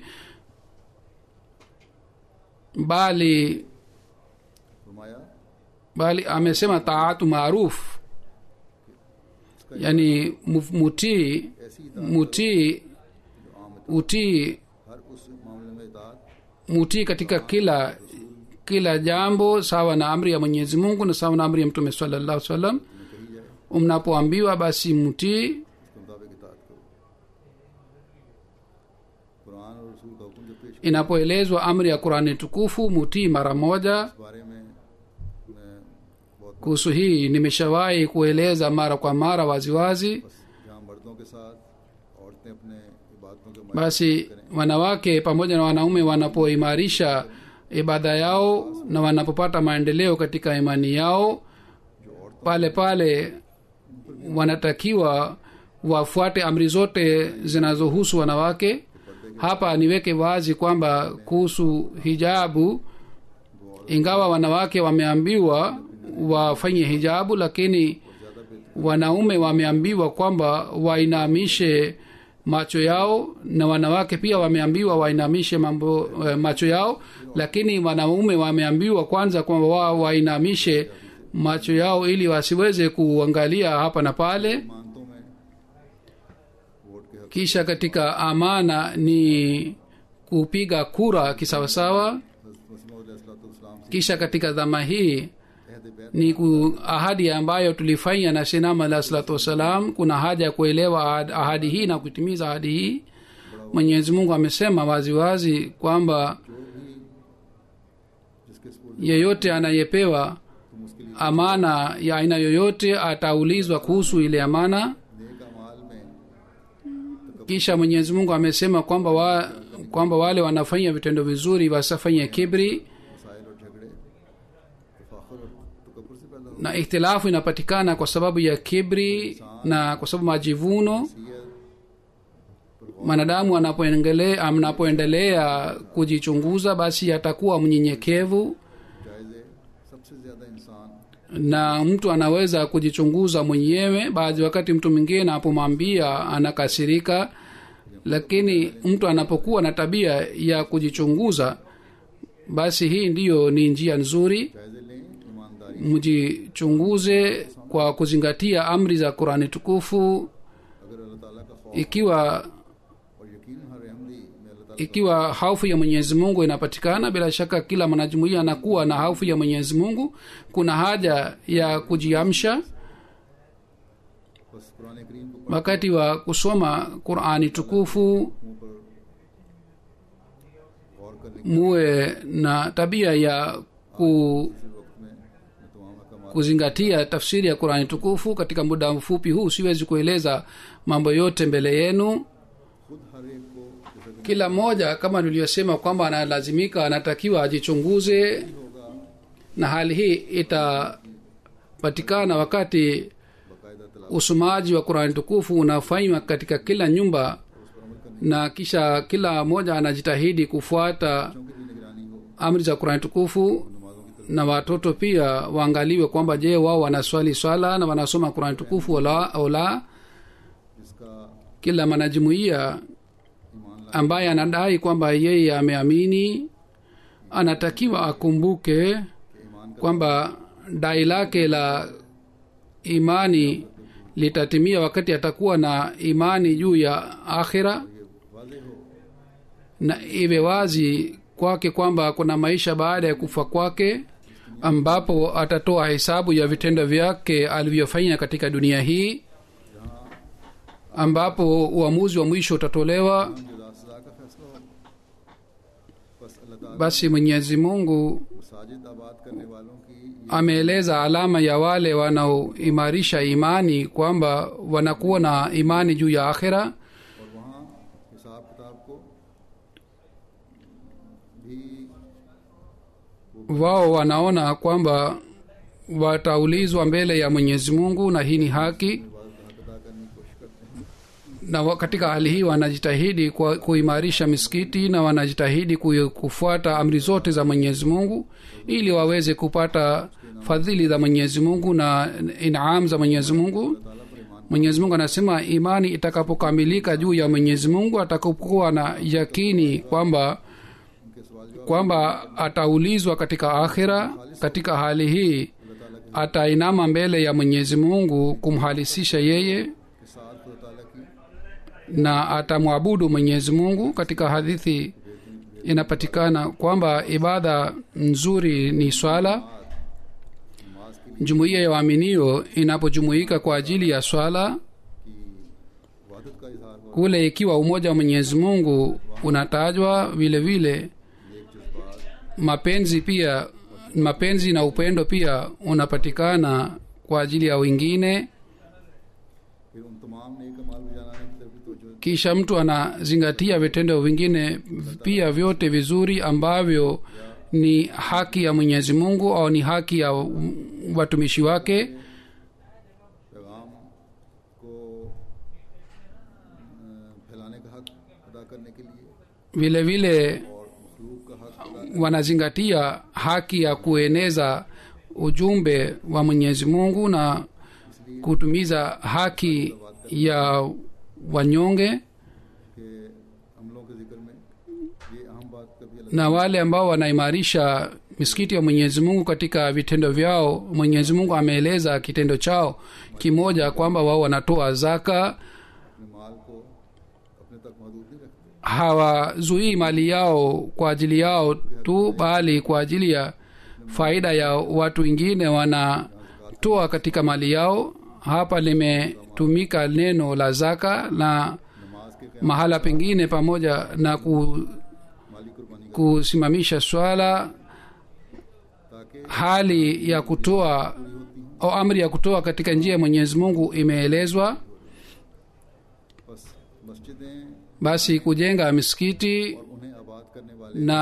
E: bali
D: फरमाया
E: bali amesema taatu maruf, yani muf- mutii
D: ऐसी
E: mutii
D: जो आम
E: utii
D: हर उस मामले में इताअत
E: mutii katika kila kila jambo sawa na amri ya Mwenyezi Mungu na sawa na amri ya Mtume sallallahu alaihi wasallam.
D: में कही जाए
E: Mnapoambiwa basi mutii.
D: उसके मुताबिक इताअत करो कुरान और रसूल का हुक्म जब पेश
E: inapoelezwa amri ya qurani tukufu mutii mara moja.
D: इस बारे में मैं बहुत
E: kuhusu hii nimeshawahi kueleza mara kwa mara waziwazi.
D: जहाँ मर्दों के साथ औरतें अपने इबादतों के
E: Basi wanawake pamoja na wanaume wanapoimarisha ibada yao na wanapopata maendeleo katika imani yao, pale pale wanatakiwa wafuate amri zote zinazohusu wanawake. Hapa niweke wazi kwamba kuhusu hijabu, ingawa wanawake wameambiwa wafanye hijabu, lakini wanaume wameambiwa kwamba wainamishe macho yao, na wanawake pia wameambiwa wainamishe mambo eh, macho yao, lakini wanaume wameambiwa kwanza kwamba wao wainamishe macho yao ili wasiweze kuangalia hapa na pale.
D: मानतों में वोट के हक
E: Kisha katika amana ni kupiga kura kisawasawa.
D: मसीह से
E: Kisha katika dhama hii
D: अहद बैत
E: ni ku, ahadi ambayo tulifanya na sinama alayhi salatu wassalam. Kuna haja ya kuelewa ahad- ahadi hii na kutimiza ahadi hii. Mwenyezi Mungu amesema waziwazi kwamba
D: जिसके स्पूर
E: yeyote anayepewa
D: तुम उसके लिए
E: amana ya aina yoyote ataulizwa kuhusu ile amana.
D: नेक अमाल में
E: Kisha Mwenyezi Mungu amesema kwamba wa, kwamba wale wanafanya vitendo vizuri wasifanye kibri,
D: मसाइल और झगड़े तफाखुर और तकब्बुर से पैदा होते
E: na ikhtilafu inapatikana kwa sababu ya kibri na kwa sababu majivuno.
D: हैं।
E: Mwanadamu anapoendelea anapoendelea kujichunguza, basi atakuwa mnyenyekevu,
D: जायज़े सबसे ज़्यादा इंसान
E: na mtu anaweza kujichunguza mwenyewe. Baadhi wakati mtu mwingine anapomwambia anakasirika, lakini mtu anapokuwa na tabia ya kujichunguza, basi hii ndiyo ni njia nzuri.
D: जायज़े लें ईमानदारी
E: Mjichunguze kwa kuzingatia amri za Qur'ani tukufu.
D: अगर अल्लाह ताला का खौफ
E: Ikiwa
D: और यकीन हर अहमदी में अल्लाह ताला
E: ikiwa haufu ya Mwenyezi Mungu inapatikana, bila shaka kila mwanajumuiya anakuwa na haufu ya Mwenyezi Mungu. Kuna haja ya kujiamsha
D: बस कुरान करीम को
E: wakati wa kusoma Qur'ani tukufu.
D: मुंह पर गौर करने
E: Muwe na tabia ya ku,
D: के वक्त में मैं तमाम अहकाम
E: kuzingatia tafsiri ya Qur'ani tukufu. Katika muda mfupi huu siwezi kueleza mambo yote mbele yenu.
D: खुद हर एक को जैसा कि
E: Kila mmoja kama niliyosema kwamba analazimika, anatakiwa ajichunguze, na hali hii itapatikana wakati
D: बाकायदा तलाश
E: usomaji wa Qur'ani tukufu unafanywa katika kila nyumba, na kisha kila mmoja anajitahidi kufuata
D: की भी निगरानी हो
E: amri za Qur'ani tukufu, na watoto pia waangaliwe kwamba je, wao wanaswali swala na wanasoma Qur'ani tukufu wala au la.
D: जिसका
E: Kila mwanajumuiya
D: ईमान
E: ambaye anadai kwamba yeye ameamini anatakiwa akumbuke
D: के ईमान का
E: kwamba dai lake la imani litatimia wakati atakuwa na imani juu ya akhira,
D: वाज़ेह हो
E: na iwe wazi kwake kwamba kuna maisha baada ya kufa kwake, ambapo atatoa hesabu ya vitendo vyake alivyofanya katika dunia hii, ambapo uamuzi wa mwisho utatolewa.
D: जुदा सजा का फैसला हो। बस अल्लाह ताला
E: Basi Mwenyezi Mungu
D: मसाजिद आबाद करने वालों की ये
E: ameeleza alama ya wale wanaoimarisha imani kwamba wanakuwa na imani juu ya akhira,
D: और वहाँ हिसाब किताब को भी
E: wao wanaona kwamba wataulizwa mbele ya Mwenyezi Mungu, na hii ni haki.
D: इबादत हक अदा करने की कोशिश करते हैं।
E: Na wa- katika hali hii wanajitahidi kwa kuimarisha misikiti na wanajitahidi ku- kufuata amri zote za Mwenyezi Mungu ili waweze kupata fadhili za Mwenyezi Mungu na inam za Mwenyezi Mungu. Mwenyezi Mungu anasema imani itakapokamilika juu ya Mwenyezi Mungu, atakapokuwa na yakini kwamba kwamba ataulizwa katika akhira, katika hali hii atainama mbele ya Mwenyezi Mungu kumhalisisha yeye
D: के साथ खुदा ताला की
E: na atamwabudu Mwenyezi Mungu. Katika hadithi inapatikana kwamba ibada nzuri ni swala.
D: नमाज की
E: Jumuiya ya waaminio inapojumuika kwa ajili ya swala,
D: की वादत वहदत का इजहार हो,
E: kule ikiwa umoja wa mwenyezi mungu unatajwa vile vile
D: नेक जज्बात
E: mapenzi pia mapenzi na upendo pia unapatikana kwa ajili ya wengine.
D: फिर उन तमाम नेक अमाल में जाना की तरफ भी तवज्जो
E: Kisha mtu anazingatia vitendo vingine pia vyote vizuri ambavyo ni haki ya mwenyezi mungu au ni haki ya watumishi wake.
D: पैगाम को अ, फैलाने का हक अदा करने के लिए
E: vile vile
D: और मखलूक का हक अदा
E: wanazingatia haki ya kueneza ujumbe wa mwenyezi mungu na kutumiza haki ya wanyonge.
D: के अमलों के जिक्र में ये अहम बात कभी अलग
E: Na wale ambao wanaimarisha misikiti ya mwenyezi mungu katika vitendo vyao, mwenyezi mungu ameeleza kitendo chao kimoja kwamba wao wanatoa zaka,
D: अपने माल को अपने तक महदूद नहीं रखते,
E: hawazuii mali yao kwa ajili yao tu, bali kwa ajili ya faida ya watu wengine wanatoa katika mali yao. Hapa limetumika neno la zaka, na
D: नमाज के क़याम
E: mahala pengine pamoja na ku,
D: माली कुर्बानी
E: kusimamisha swala,
D: ताकि
E: hali ya kutoa au amri ya kutoa katika njia ya mwenyezi mungu imeelezwa.
D: बस मस्जिदें
E: Basi kujenga misikiti
D: और उन्हें आबाद करने वाले
E: na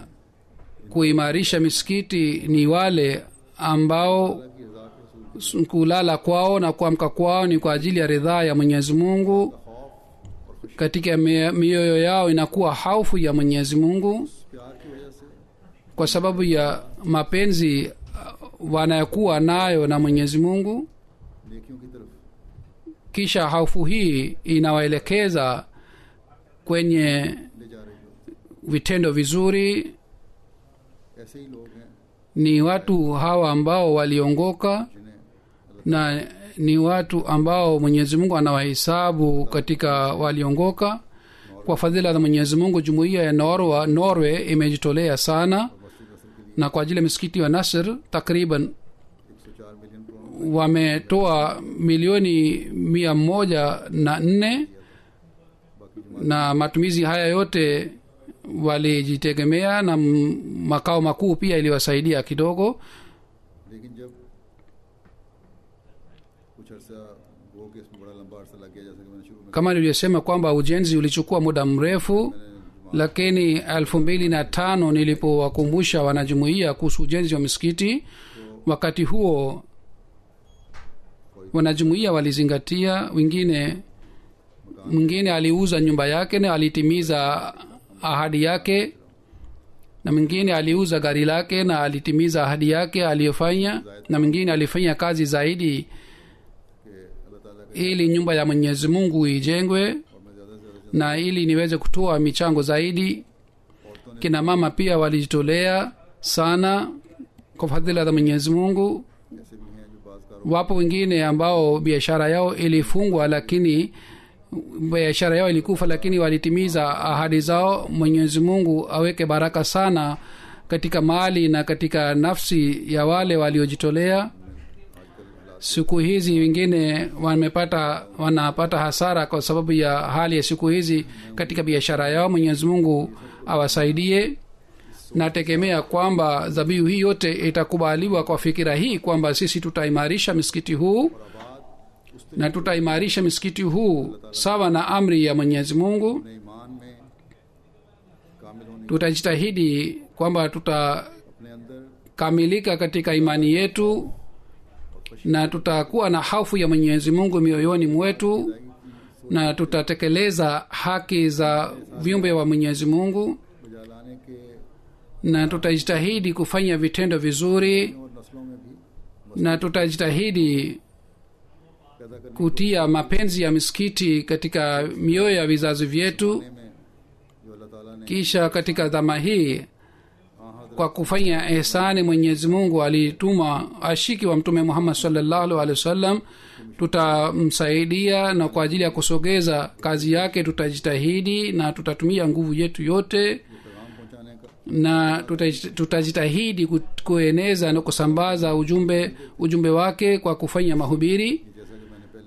E: kuimarisha misikiti ni wale ambao
D: की रज़ा के रसूल
E: kulala kwao na kuamka kwao ni kwa ajili ya ridhaa ya mwenyezi mungu. Katika mi- mioyo yao inakuwa haufu ya mwenyezi mungu
D: प्यार की वजह से
E: kwa sababu ya mapenzi uh, wanayokuwa nayo na mwenyezi mungu.
D: नेकियों की तरफ
E: Kisha haufu hii inawaelekeza kwenye
D: ले जा रही हो।
E: vitendo vizuri.
D: ऐसे ही लोग हैं
E: Ni watu hawa ambao waliongoka
D: जिन्हें
E: na ni watu ambao mwenyezi mungu anawahesabu katika waliongoka. Kwa fadhila za mwenyezi mungu, jumuiya ya norwa norway imejitolea sana, na kwa ajili ya misikiti wa nasr takriban
D: एक सौ चार million crore
E: wametoa milioni mia moja na nne, na matumizi haya yote walijitegemea, na m- makao makuu pia iliwasaidia kidogo.
D: लेकिन जब कुछ अरसा वो कि इसमें बड़ा लंबा अरसा लग गया, जैसा कि मैंने शुरू में
E: Kama nilivyosema kwamba ujenzi ulichukua muda mrefu, lakini elfu mbili na tano nilipowakumbusha wanajumuiya kuhusu ujenzi wa misikiti, wakati huo wanajumuiya walizingatia. Wengine mwingine aliuza nyumba yake na alitimiza ahadi yake, na mwingine aliuza gari lake na alitimiza ahadi yake aliyofanya, na mwingine alifanya kazi zaidi
D: कि अल्लाह ताला के
E: ili nyumba ya mwenyezi mungu ijengwe
D: और मैं ज़्यादा से ज़्यादा
E: na ili niweze kutoa michango zaidi. Kina mama pia walijitolea sana kwa fadhila za mwenyezi mungu.
D: ऐसे भी हैं जो बाज़ कारोबार
E: Wapo wengine ambao biashara yao ilifungwa, lakini biashara yao ilikufa, lakini walitimiza ahadi zao. Mwenyezi mungu aweke baraka sana katika mali na katika nafsi ya wale waliojitolea. Siku hizi wengine wamepata wanapata hasara kwa sababu ya hali ya siku hizi katika biashara yao. Mwenyezi mungu awasaidie. Nategemea kwamba dhabihu hii yote itakubaliwa kwa fikira hii kwamba sisi tutaimarisha msikiti huu na tutaimarisha msikiti huu sawa na amri ya mwenyezi mungu.
D: अपने ईमान में कामिल होने
E: Tutajitahidi kwamba tutakamilika
D: अपने अंदर
E: katika imani yetu na tutakuwa na hofu ya mwenyezi mungu mioyoni mwetu, na tutatekeleza haki za viumbe wa mwenyezi mungu,
D: बजा लाने के
E: na tutajitahidi kufanya vitendo vizuri,
D: और नस्लों में भी
E: na tutajitahidi
D: पैदा करने
E: kutia mapenzi ya misikiti katika mioyo ya vizazi vyetu.
D: में जो अल्लाह ताला ने
E: Kisha katika dhama hii, kwa kufanya ihsani, mwenyezi mungu alituma ashiki wa mtume muhammad sallallahu alaihi wasallam. Tutamsaidia, na kwa ajili ya kusogeza kazi yake tutajitahidi na tutatumia nguvu yetu yote,
D: पैगाम पहुंचाने का
E: na tutaj- tutajitahidi ku- kueneza na kusambaza ujumbe ujumbe wake kwa kufanya mahubiri.
D: जैसा कि मैंने पहले भी कहा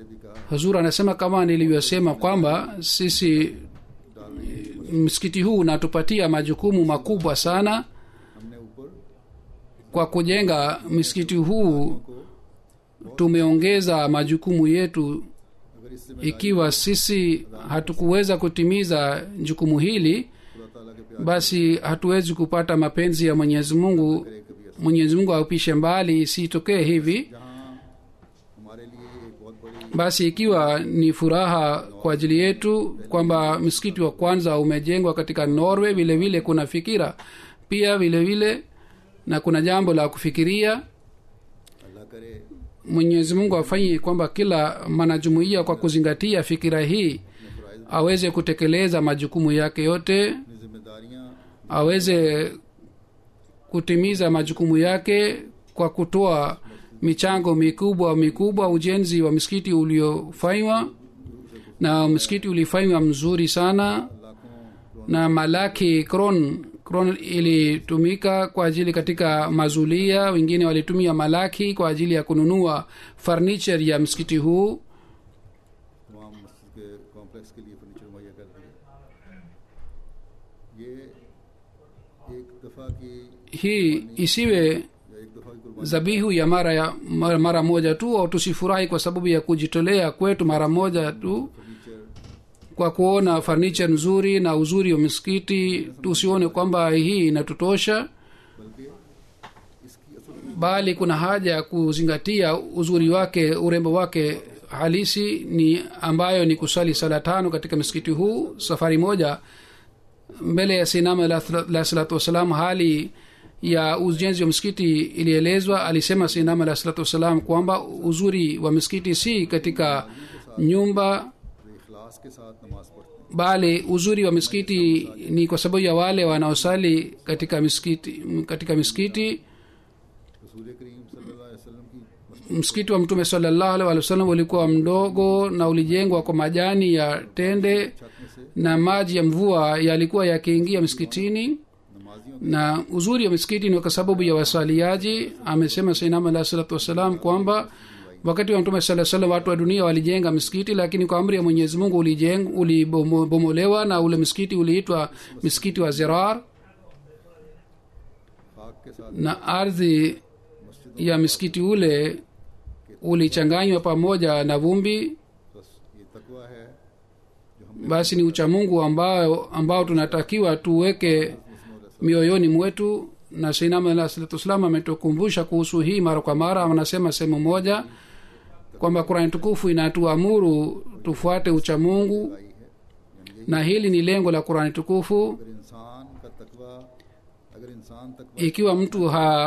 E: huzur anasema kama nilivyosema kwamba sisi msikiti huu unatupatia majukumu makubwa sana.
D: हमने ऊपर
E: Kwa kujenga msikiti huu tumeongeza majukumu yetu.
D: अगर इससे
E: Ikiwa sisi hatukuweza kutimiza jukumu hili,
D: खुदा ताला के प्यार
E: basi hatuwezi kupata mapenzi ya Mwenyezi Mungu.
D: करे कभी ऐसा
E: Mwenyezi Mungu aupishe mbali isitokee hivi.
D: जहाँ हमारे लिए एक बहुत बड़ी
E: Basi ikiwa ni furaha kwa ajili yetu kwamba msikiti wa kwanza umejengwa katika Norway, vile vile kuna fikira pia vile vile na kuna jambo la kufikiria.
D: अल्लाह करे
E: Mwenyezi Mungu afanye kwamba kila mwanajumuiya kwa kuzingatia fikira hii aweze kutekeleza majukumu yake yote,
D: अपनी जिम्मेदारियां
E: aweze kutimiza majukumu yake kwa kutoa michango mikubwa mikubwa. Ujenzi wa msikiti uliofanywa na msikiti ulifanywa mzuri sana,
D: लाखों
E: na malaki kron kron ilitumika kwa ajili katika mazulia. Wengine walitumia malaki kwa ajili ya kununua furniture ya msikiti huu.
D: तमाम मस्जिद के कॉम्प्लेक्स के लिए फर्नीचर मुहैया कर दिए। ये एक दफ़ा की
E: Hii isiwe
D: या एक दफ़ा की कुर्बानी
E: zabihu ya mara ya mara, mara moja tu, au tusifurahi kwa sababu ya kujitolea kwetu mara moja tu
D: furniture
E: kwa kuona furniture nzuri na uzuri wa msikiti. Tusione kwamba hii inatutosha,
D: बल्कि इसकी असल
E: bali kuna haja ya kuzingatia uzuri wake, urembo wake halisi ni ambayo ni kusali sala tano katika msikiti huu. Safari moja mbele ya sinama la salatu wasalam, hali ya ujenzi wa msikiti ilielezwa. Alisema sinama la salatu wasalam kwamba uzuri wa msikiti si katika nyumba,
D: इखलास के साथ नमाज पढ़ते
E: bali uzuri wa misikiti ni kwa sababu ya wale wanaosali katika misikiti katika misikiti.
D: हैं। रसूल करीम सल्लल्लाहु अलैहि वसल्लम की मस्जिद
E: Msikiti wa Mtume sallallahu alaihi wasallam ulikuwa mdogo na ulijengwa kwa majani ya tende,
D: छत में से
E: na maji ya mvua yalikuwa yakiingia msikitini.
D: नमाजियों
E: Na uzuri wa misikiti ni kwa sababu ya wasaliaji. Amesema Sayyidina Ali sallallahu wasallam kwamba wakati wa Mtume sallallahu alaihi wasallam watu wa dunia walijenga misikiti, lakini kwa amri ya Mwenyezi Mungu ulijeng ulibomolewa na ule misikiti uliitwa misikiti wa Zirar,
D: खाक के साथ
E: na ardhi ya misikiti ule ulichanganywa pamoja na vumbi.
D: बस ये तकवा है जो हम
E: Basi ni uchamungu ambao ambao tunatakiwa tuweke mioyoni mwetu, na Sayyidina Ali sallallahu wasallam ametukumbusha kuhusu hii mara kwa mara. Anasema sehemu moja kwamba Qur'an tukufu inatuamuru tufuate uchamungu,
D: आई है।
E: na hili ni lengo la Qur'an tukufu.
D: अगर इंसान का तकवा अगर इंसान तकवा
E: Ikiwa mtu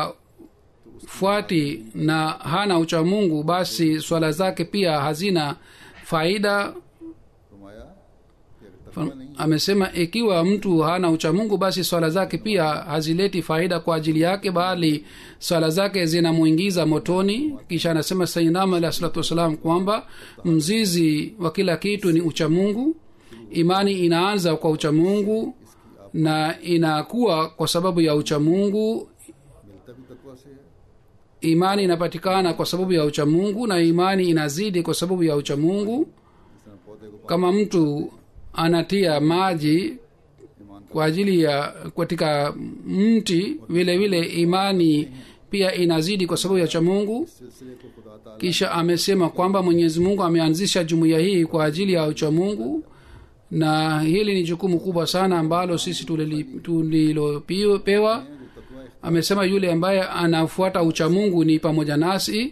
E: hafuati na hana uchamungu, basi swala zake pia hazina faida.
D: फरमाया कि अगर तकवा नहीं
E: Amesema ikiwa mtu hana uchamungu, basi swala zake pia hazileti faida kwa ajili yake, bali swala zake zinamuingiza motoni. Kisha anasema Sayyidina Ali alayhi salatu wasalam kwamba mzizi wa kila kitu ni uchamungu. Imani inaanza kwa uchamungu na inakuwa kwa sababu ya uchamungu.
D: मिलता भी तकवा से है।
E: Imani inapatikana kwa sababu ya uchamungu, na imani inazidi kwa sababu ya uchamungu.
D: जिस तरह पौधे को
E: Kama mtu anatia maji
D: ईमान का
E: kwa ajili ya katika mti, vile vile imani pia inazidi kwa sababu ya uchamungu.
D: सिलसिले को खुदा ताला
E: Kisha amesema kwamba Mwenyezi Mungu ameanzisha jumuiya hii kwa ajili ya uchamungu, na hili ni jukumu kubwa sana ambalo sisi tulili- tulilopewa.
D: जो तकवा है,
E: Amesema yule ambaye anafuata uchamungu ni pamoja nasi.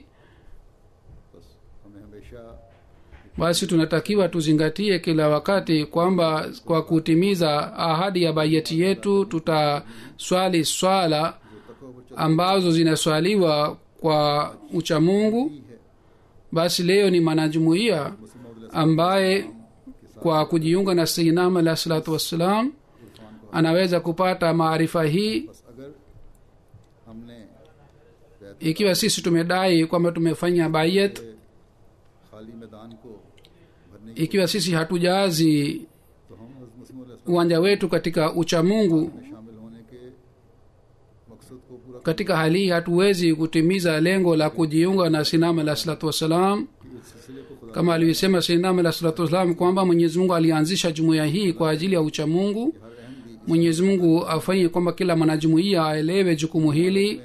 D: बस हमें हमेशा
E: Basi tunatakiwa tuzingatie kila wakati kwamba kwa kutimiza ahadi ya bayeti yetu tutaswali swala ambazo zinaswaliwa kwa uchamungu. Basi leo ni mwanajumuiya ambaye kwa kujiunga na Sayyidina Ali alayhi salatu wassalam anaweza kupata maarifa hii.
D: बस अगर हमने बैत
E: Ikiwa sisi tumedai kwamba tumefanya bayet,
D: खाली मैदान को भरने की
E: ikiwa sisi hatujazi
D: तो हम हज़रत मसीह मौला
E: uwanja wetu katika uchamungu,
D: में शामिल होने के मकसद को पूरा
E: katika hali hii hatuwezi kutimiza lengo la kujiunga na Sayyidina Ali alayhi salatu wassalam.
D: इस सिलसिले को खुदा
E: kama alivyosema sayyidina alah salatu wassalam kwamba mwenyezi mungu alianzisha jumuiya hii kwa ajili ya uchamungu. mwenyezi mungu afanye kwamba kila mwanajumuiya aelewe jukumu hili.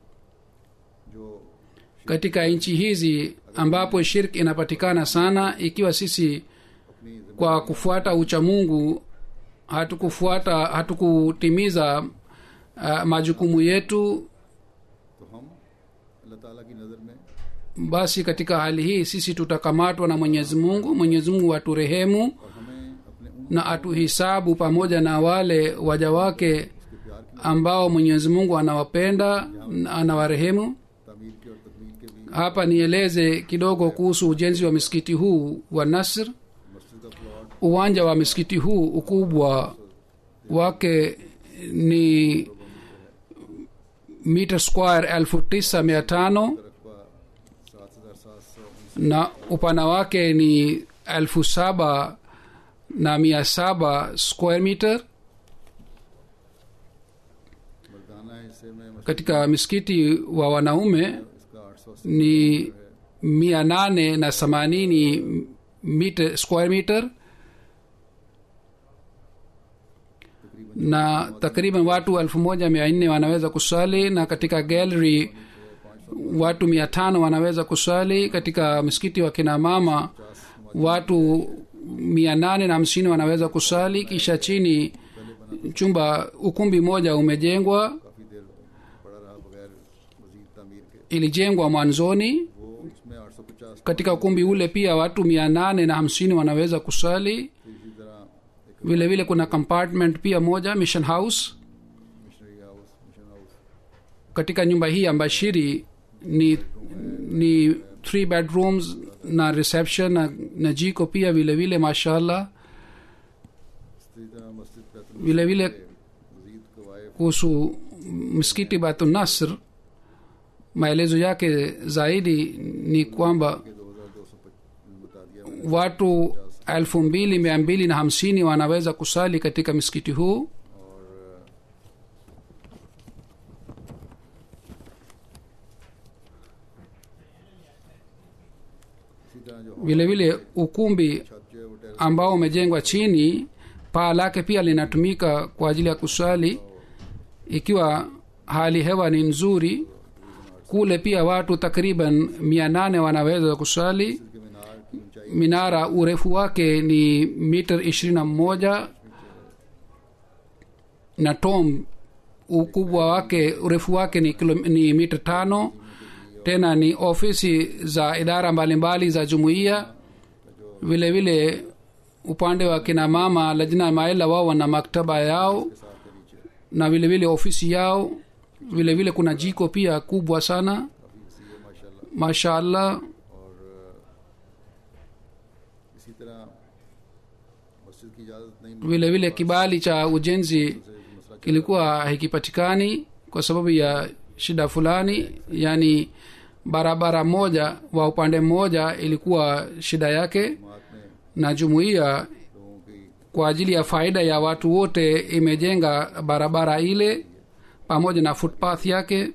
E: Katika nchi hizi ambapo shirk inapatikana sana, ikiwa sisi kwa kufuata uchamungu hatukufuata hatukutimiza uh, majukumu yetu, basi katika hali hii sisi tutakamatwa na mwenyezi mungu. mwenyezi mungu aturehemu na atuhisabu pamoja na wale waja wake ambao mwenyezi mungu anawapenda na anawarehemu. Hapa nieleze kidogo kuhusu ujenzi wa misikiti huu wa Nasr. Uwanja wa misikiti huu ukubwa wake ni mita square elfu tisa mia tano na upana wake ni elfu saba na mia saba square meter. Katika misikiti wa wanaume ni mia nane na themanini meter, square meter, na takriban watu elfu moja mia nne wanaweza kusali, na katika gallery watu mia tano wanaweza kusali. Katika msikiti wa kina mama watu mia nane na hamsini wanaweza kusali. Kisha chini chumba ukumbi moja umejengwa, ilijengwa mwanzoni. Katika ukumbi ule pia watu mia nane na hamsini wanaweza kusali. Vile vile kuna compartment pia moja, mission house. Katika nyumba hii ya Bashiri ni ni three bedrooms na reception na, na jiko pia vile vile mashallah. Vile vile kuhusu msikiti Baitul Nasr, maelezo yake zaidi ni kwamba watu elfu mbili mia mbili na hamsini wanaweza kusali katika msikiti huu. Vile vile ukumbi ambao umejengwa chini, paa lake pia linatumika kwa ajili ya kusali ikiwa hali hewa ni nzuri. Kule pia watu takriban mia nane wanaweza kusali. Minara urefu wake ni mita ishirini na moja na tom ukubwa wake urefu wake ni, kilo, ni mita tano. Tena ni ofisi za idara mbalimbali za jumuiya. Vile vile upande wa kina mama lajna maila wao wana maktaba yao na vile vile ofisi yao. Vile vile kuna jiko pia kubwa sana mashallah. Vile vile kibali cha ujenzi kilikuwa hakipatikani kwa sababu ya shida fulani, yani barabara moja wa upande mmoja ilikuwa shida yake, na jumuiya kwa ajili ya faida ya watu wote imejenga barabara ile pamoja na footpath yake.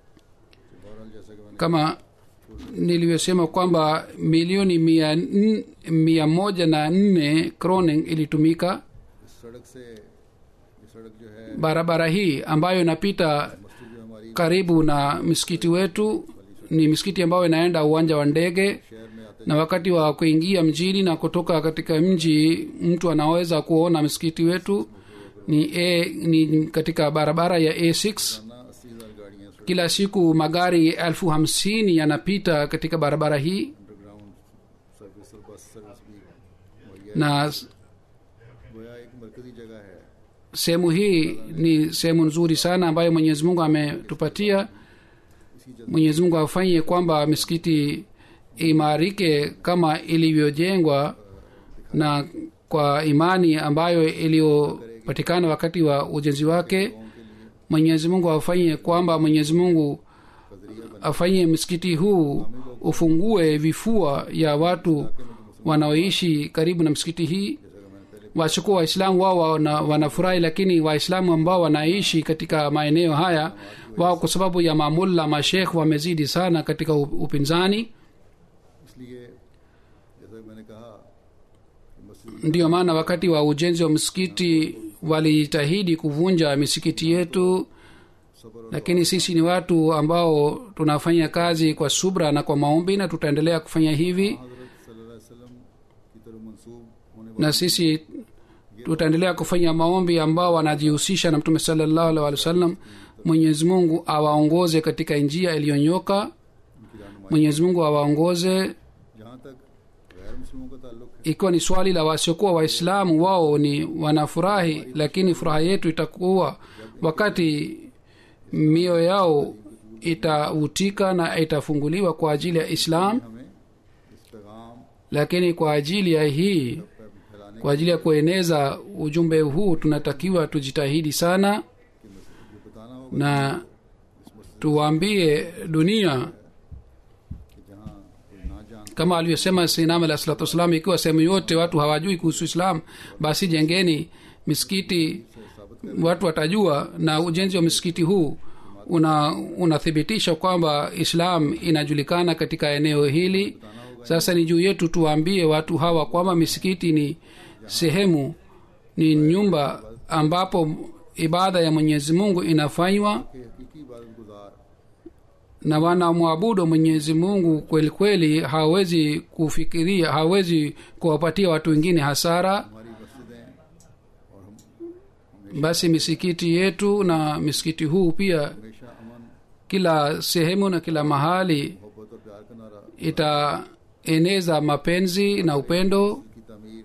E: Kama nilivyosema kwamba milioni mia, mia moja na nne kroning ilitumika. Barabara hii ambayo inapita karibu na msikiti wetu ni msikiti ambayo inaenda uwanja wa ndege, na wakati wa kuingia mjini na kutoka katika mji mtu anaweza kuona msikiti wetu ni, A, ni katika barabara ya A six. Kila siku magari elfu hamsini yanapita katika barabara hii, na sehemu hii ni sehemu nzuri sana ambayo Mwenyezi Mungu ametupatia. Mwenyezi Mungu afanye kwamba misikiti imarike kama ilivyojengwa na kwa imani ambayo iliyopatikana wakati wa ujenzi wake. Mwenyezi Mungu afanye kwamba Mwenyezi Mungu afanye msikiti huu ufungue vifua ya watu wanaoishi karibu na msikiti hii. Wachukua Waislamu wao wana, wanafurahi, lakini Waislamu ambao wanaishi katika maeneo haya wao kwa sababu ya mamulla mashekh wamezidi sana katika upinzani.
D: जैसा कि मैंने कहा कि मस्जिद
E: ndiyo maana wakati wa ujenzi wa msikiti walijitahidi kuvunja misikiti yetu,
D: सब्र और
E: lakini sisi ni watu ambao tunafanya kazi kwa subra na kwa maombi, na tutaendelea kufanya hivi,
D: हजरत सल्लल्लाहु अलैहि वसल्लम की तरफ मंसूब होने
E: na sisi tutaendelea kufanya maombi ambao wanajihusisha na mtume sallallahu alaihi wasallam. Mwenyezi Mungu awaongoze katika njia iliyonyoka,
D: उनकी रहनुमाई
E: Mwenyezi Mungu awaongoze.
D: जहाँ तक गैर मुस्लिमों का ताल्लुक है
E: Ikiwa ni swali la wasiokuwa waislamu, wao ni wanafurahi, lakini furaha yetu itakuwa wakati mioyo yao itavutika na itafunguliwa kwa ajili ya Islam.
D: हमें इस पैगाम
E: Lakini kwa ajili ya hii,
D: फैलाने
E: kwa ajili ya kueneza ujumbe huu, tunatakiwa tujitahidi sana
D: जो बताना होगा
E: na tuwaambie dunia
D: कि जहाँ कोई ना जान
E: kama alivyosema Sayyidina Ali sallallahu wassalam, ikiwa sehemu yote watu hawajui kuhusu Islam, basi jengeni misikiti, watu watajua. Na ujenzi wa misikiti huu una unathibitisha kwamba Islam inajulikana katika eneo hili. Sasa ni juu yetu tuwaambie watu hawa kwamba misikiti ni sehemu, ni nyumba ambapo ibada ya Mwenyezi Mungu inafanywa,
D: के हकीकी इबादत गुजार
E: na wanamwabudu Mwenyezi Mungu kweli kweli. Hawezi kufikiria, hawezi kuwapatia watu wengine hasara.
D: हमारी मस्जिदें और हम
E: Basi misikiti yetu na misikiti huu pia,
D: हमेशा अमन
E: kila sehemu na kila mahali
D: मोहब्बत और प्यार का नारा
E: itaeneza mapenzi na upendo.
D: की तमीर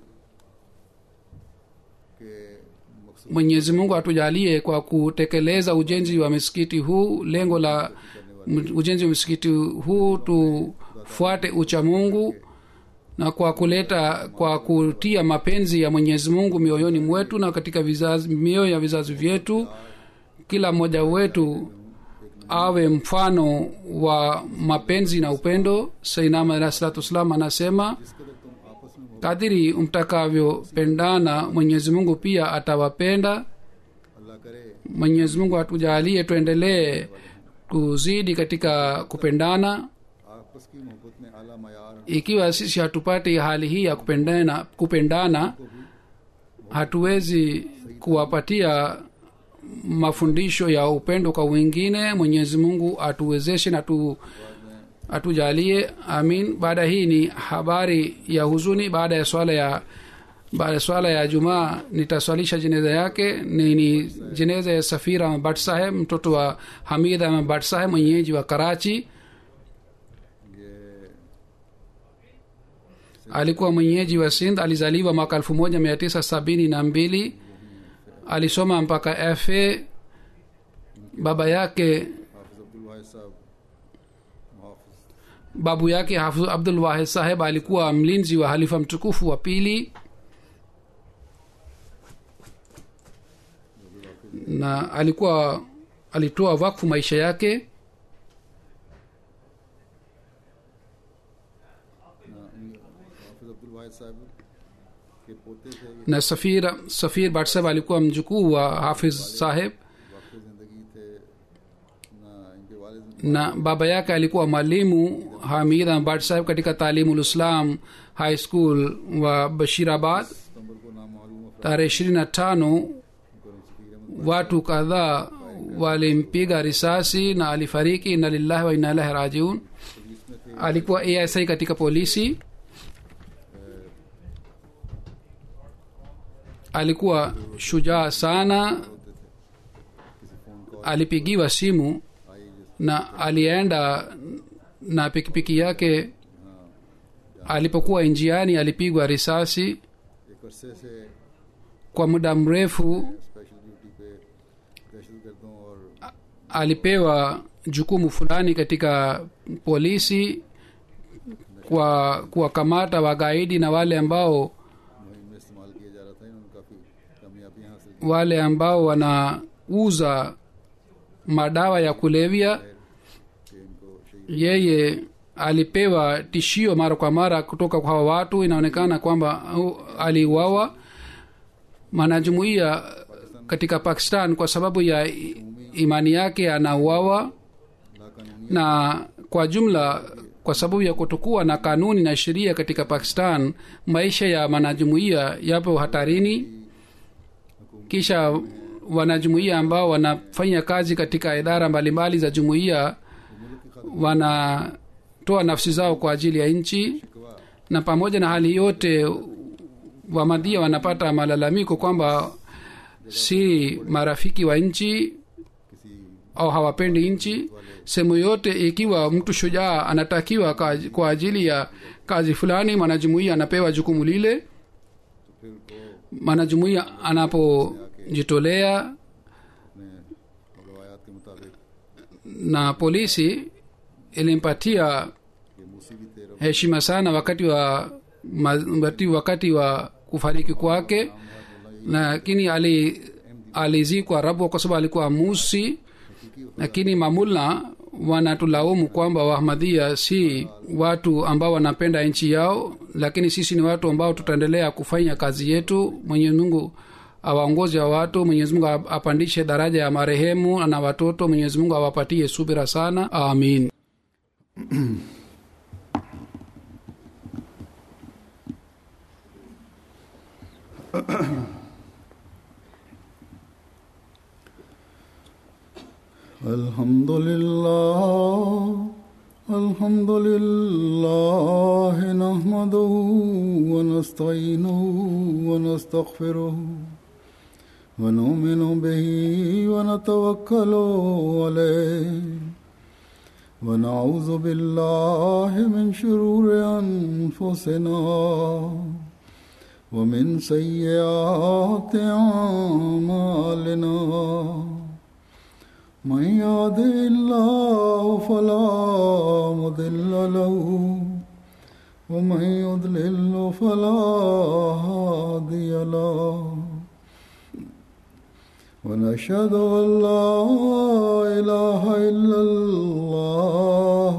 D: के मकसद
E: Mwenyezi Mungu atujalie kwa kutekeleza ujenzi wa misikiti huu. Lengo la m- ujenzi wa misikiti huu tufuate ucha Mungu, na kwa kuleta kwa kutia mapenzi ya Mwenyezi Mungu mioyoni mwetu na katika vizazi, mioyo ya vizazi vyetu. Kila mmoja wetu awe mfano wa mapenzi na upendo. Sayyidina Muhammad sallallahu alaihi wasallam anasema,
D: जिस कदर तुम आपस में
E: kadiri mtakavyopendana Mwenyezi Mungu pia atawapenda.
D: अल्लाह करे
E: Mwenyezi Mungu atujalie tuendelee kuzidi katika kupendana.
D: आपस की मोहब्बत में आला मयार
E: Ikiwa sisi hatupati hali hii ya kupendana, kupendana hatuwezi kuwapatia mafundisho ya upendo kwa wengine. Mwenyezi Mungu atuwezeshe na tu, atujalie, amin. Baada hii ni habari ya huzuni. Baada ya swala ya baada ya swala ya Jumaa nitaswalisha jeneza yake. Ni, ni jeneza ya Safir Ahmad Bhatt Saheb, mtoto wa Hamid Ahmad Bhatt Saheb, mwenyeji wa Karachi. Alikuwa mwenyeji wa Sindh. Alizaliwa mwaka elfu moja mia tisa sabini na mbili. Alisoma mpaka F A. Baba yake
D: हाफिज अब्दुल वाहिद साहब मुहाफिज
E: babu yake Hafidh Abdul Wahid Saheb alikuwa mlinzi wa halifa mtukufu wa pili, na alikuwa alitoa wakfu maisha yake.
D: हाफिज अब्दुल वाहिद साहब के पोते थे ये
E: Na Safir Safir Bhatt Saheb alikuwa mjukuu wa Hafiz Saheb,
D: वाकई जिंदगी थे ना इनके वालिद
E: na baba yake alikuwa mwalimu Hamid Ahmad Bhatt Saheb katika Talimul Islam High School wa Bashirabad.
D: सितंबर को नामालूम अफराद
E: Tarehe ishirini na tano
D: को Safir Ahmad
E: watu kadhaa walimpiga risasi na alifariki. Inna lillahi wa inna ilaihi rajiun.
D: Police में थे
E: Alikuwa A S I katika polisi. Alikuwa shujaa sana.
D: होते थे किसी phone call
E: Alipigiwa simu
D: आई जिस
E: na alienda na pikipiki yake. Alipokuwa njiani alipigwa risasi.
D: एक अरसे से
E: Kwa muda mrefu
D: special duty पे दहशतगर्दों और
E: alipewa jukumu fulani katika polisi kwa kuwakamata wagaidi na wale ambao
D: मुहिम में इस्तेमाल किया जा रहा था. इन्होंने काफ़ी कामयाबियां हासिल की.
E: wale ambao wanauza madawa ya kulevya.
D: कि इनको शहीद
E: Yeye alipewa tishio mara kwa mara kutoka kwa hawa watu. Inaonekana kwamba uh, aliuawa. Mwanajumuiya katika Pakistan kwa sababu ya i- imani yake anauawa,
D: लाकानूनी
E: na kwa jumla kwa sababu ya kutokuwa na kanuni na sheria katika pakistan maisha ya wanajumuiya yapo hatarini. Kisha wanajumuiya ambao wanafanya kazi katika idara mbalimbali za jumuiya wanatoa nafsi zao kwa ajili ya nchi, na pamoja na hali yote wamadhia wanapata malalamiko kwamba si marafiki wa nchi au hawapendi nchi. Sehemu yote ikiwa mtu shujaa anatakiwa kwa ajili ya kazi fulani, mwanajumuiya anapewa jukumu lile. mwanajumuiya anapojitolea na polisi ilimpatia heshima sana wakati wa wakati wa kufariki kwake, lakini ali alizikwa Rabu kwa sababu alikuwa musi. Lakini mamula wanatulaumu kwamba Wahmadhia si watu ambao wanapenda nchi yao, lakini sisi ni watu ambao tutaendelea kufanya kazi yetu. Mwenyezi Mungu awaongoze wa watu, Mwenyezi Mungu apandishe daraja ya marehemu na watoto, Mwenyezi Mungu awapatie subira sana. Amin.
D: Alhamdulillah, alhamdulillah, nahmaduhu wa nasta'inuhu wa nastaghfiruhu wa nu'minu bihi wa natawakkalu alayhi wa na'udhu billahi min shururi anfusina wa min sayyiati a'malina. من يهده الله فلا مضل له ومن يضلل فلا هادي له ونشهد أن لا إله إلا الله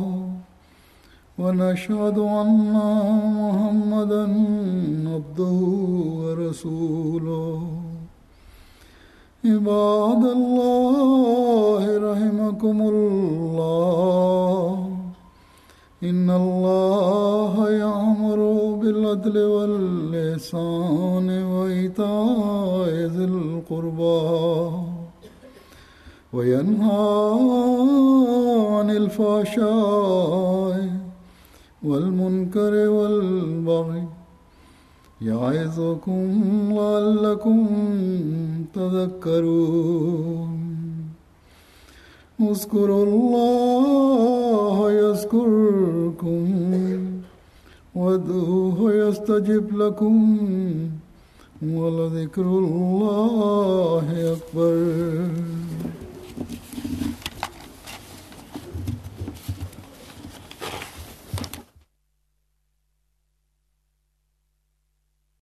D: ونشهد أن محمدا عبده ورسوله. عباد الله رحمكم الله، إن الله يأمر بالعدل والإحسان وإيتاء ذي القربى وينهى عن الفحشاء والمنكر والبغي يعظكم لعلكم تذكرون. اذكروا الله يذكركم وادعوه يستجب لكم ولذكر الله أكبر.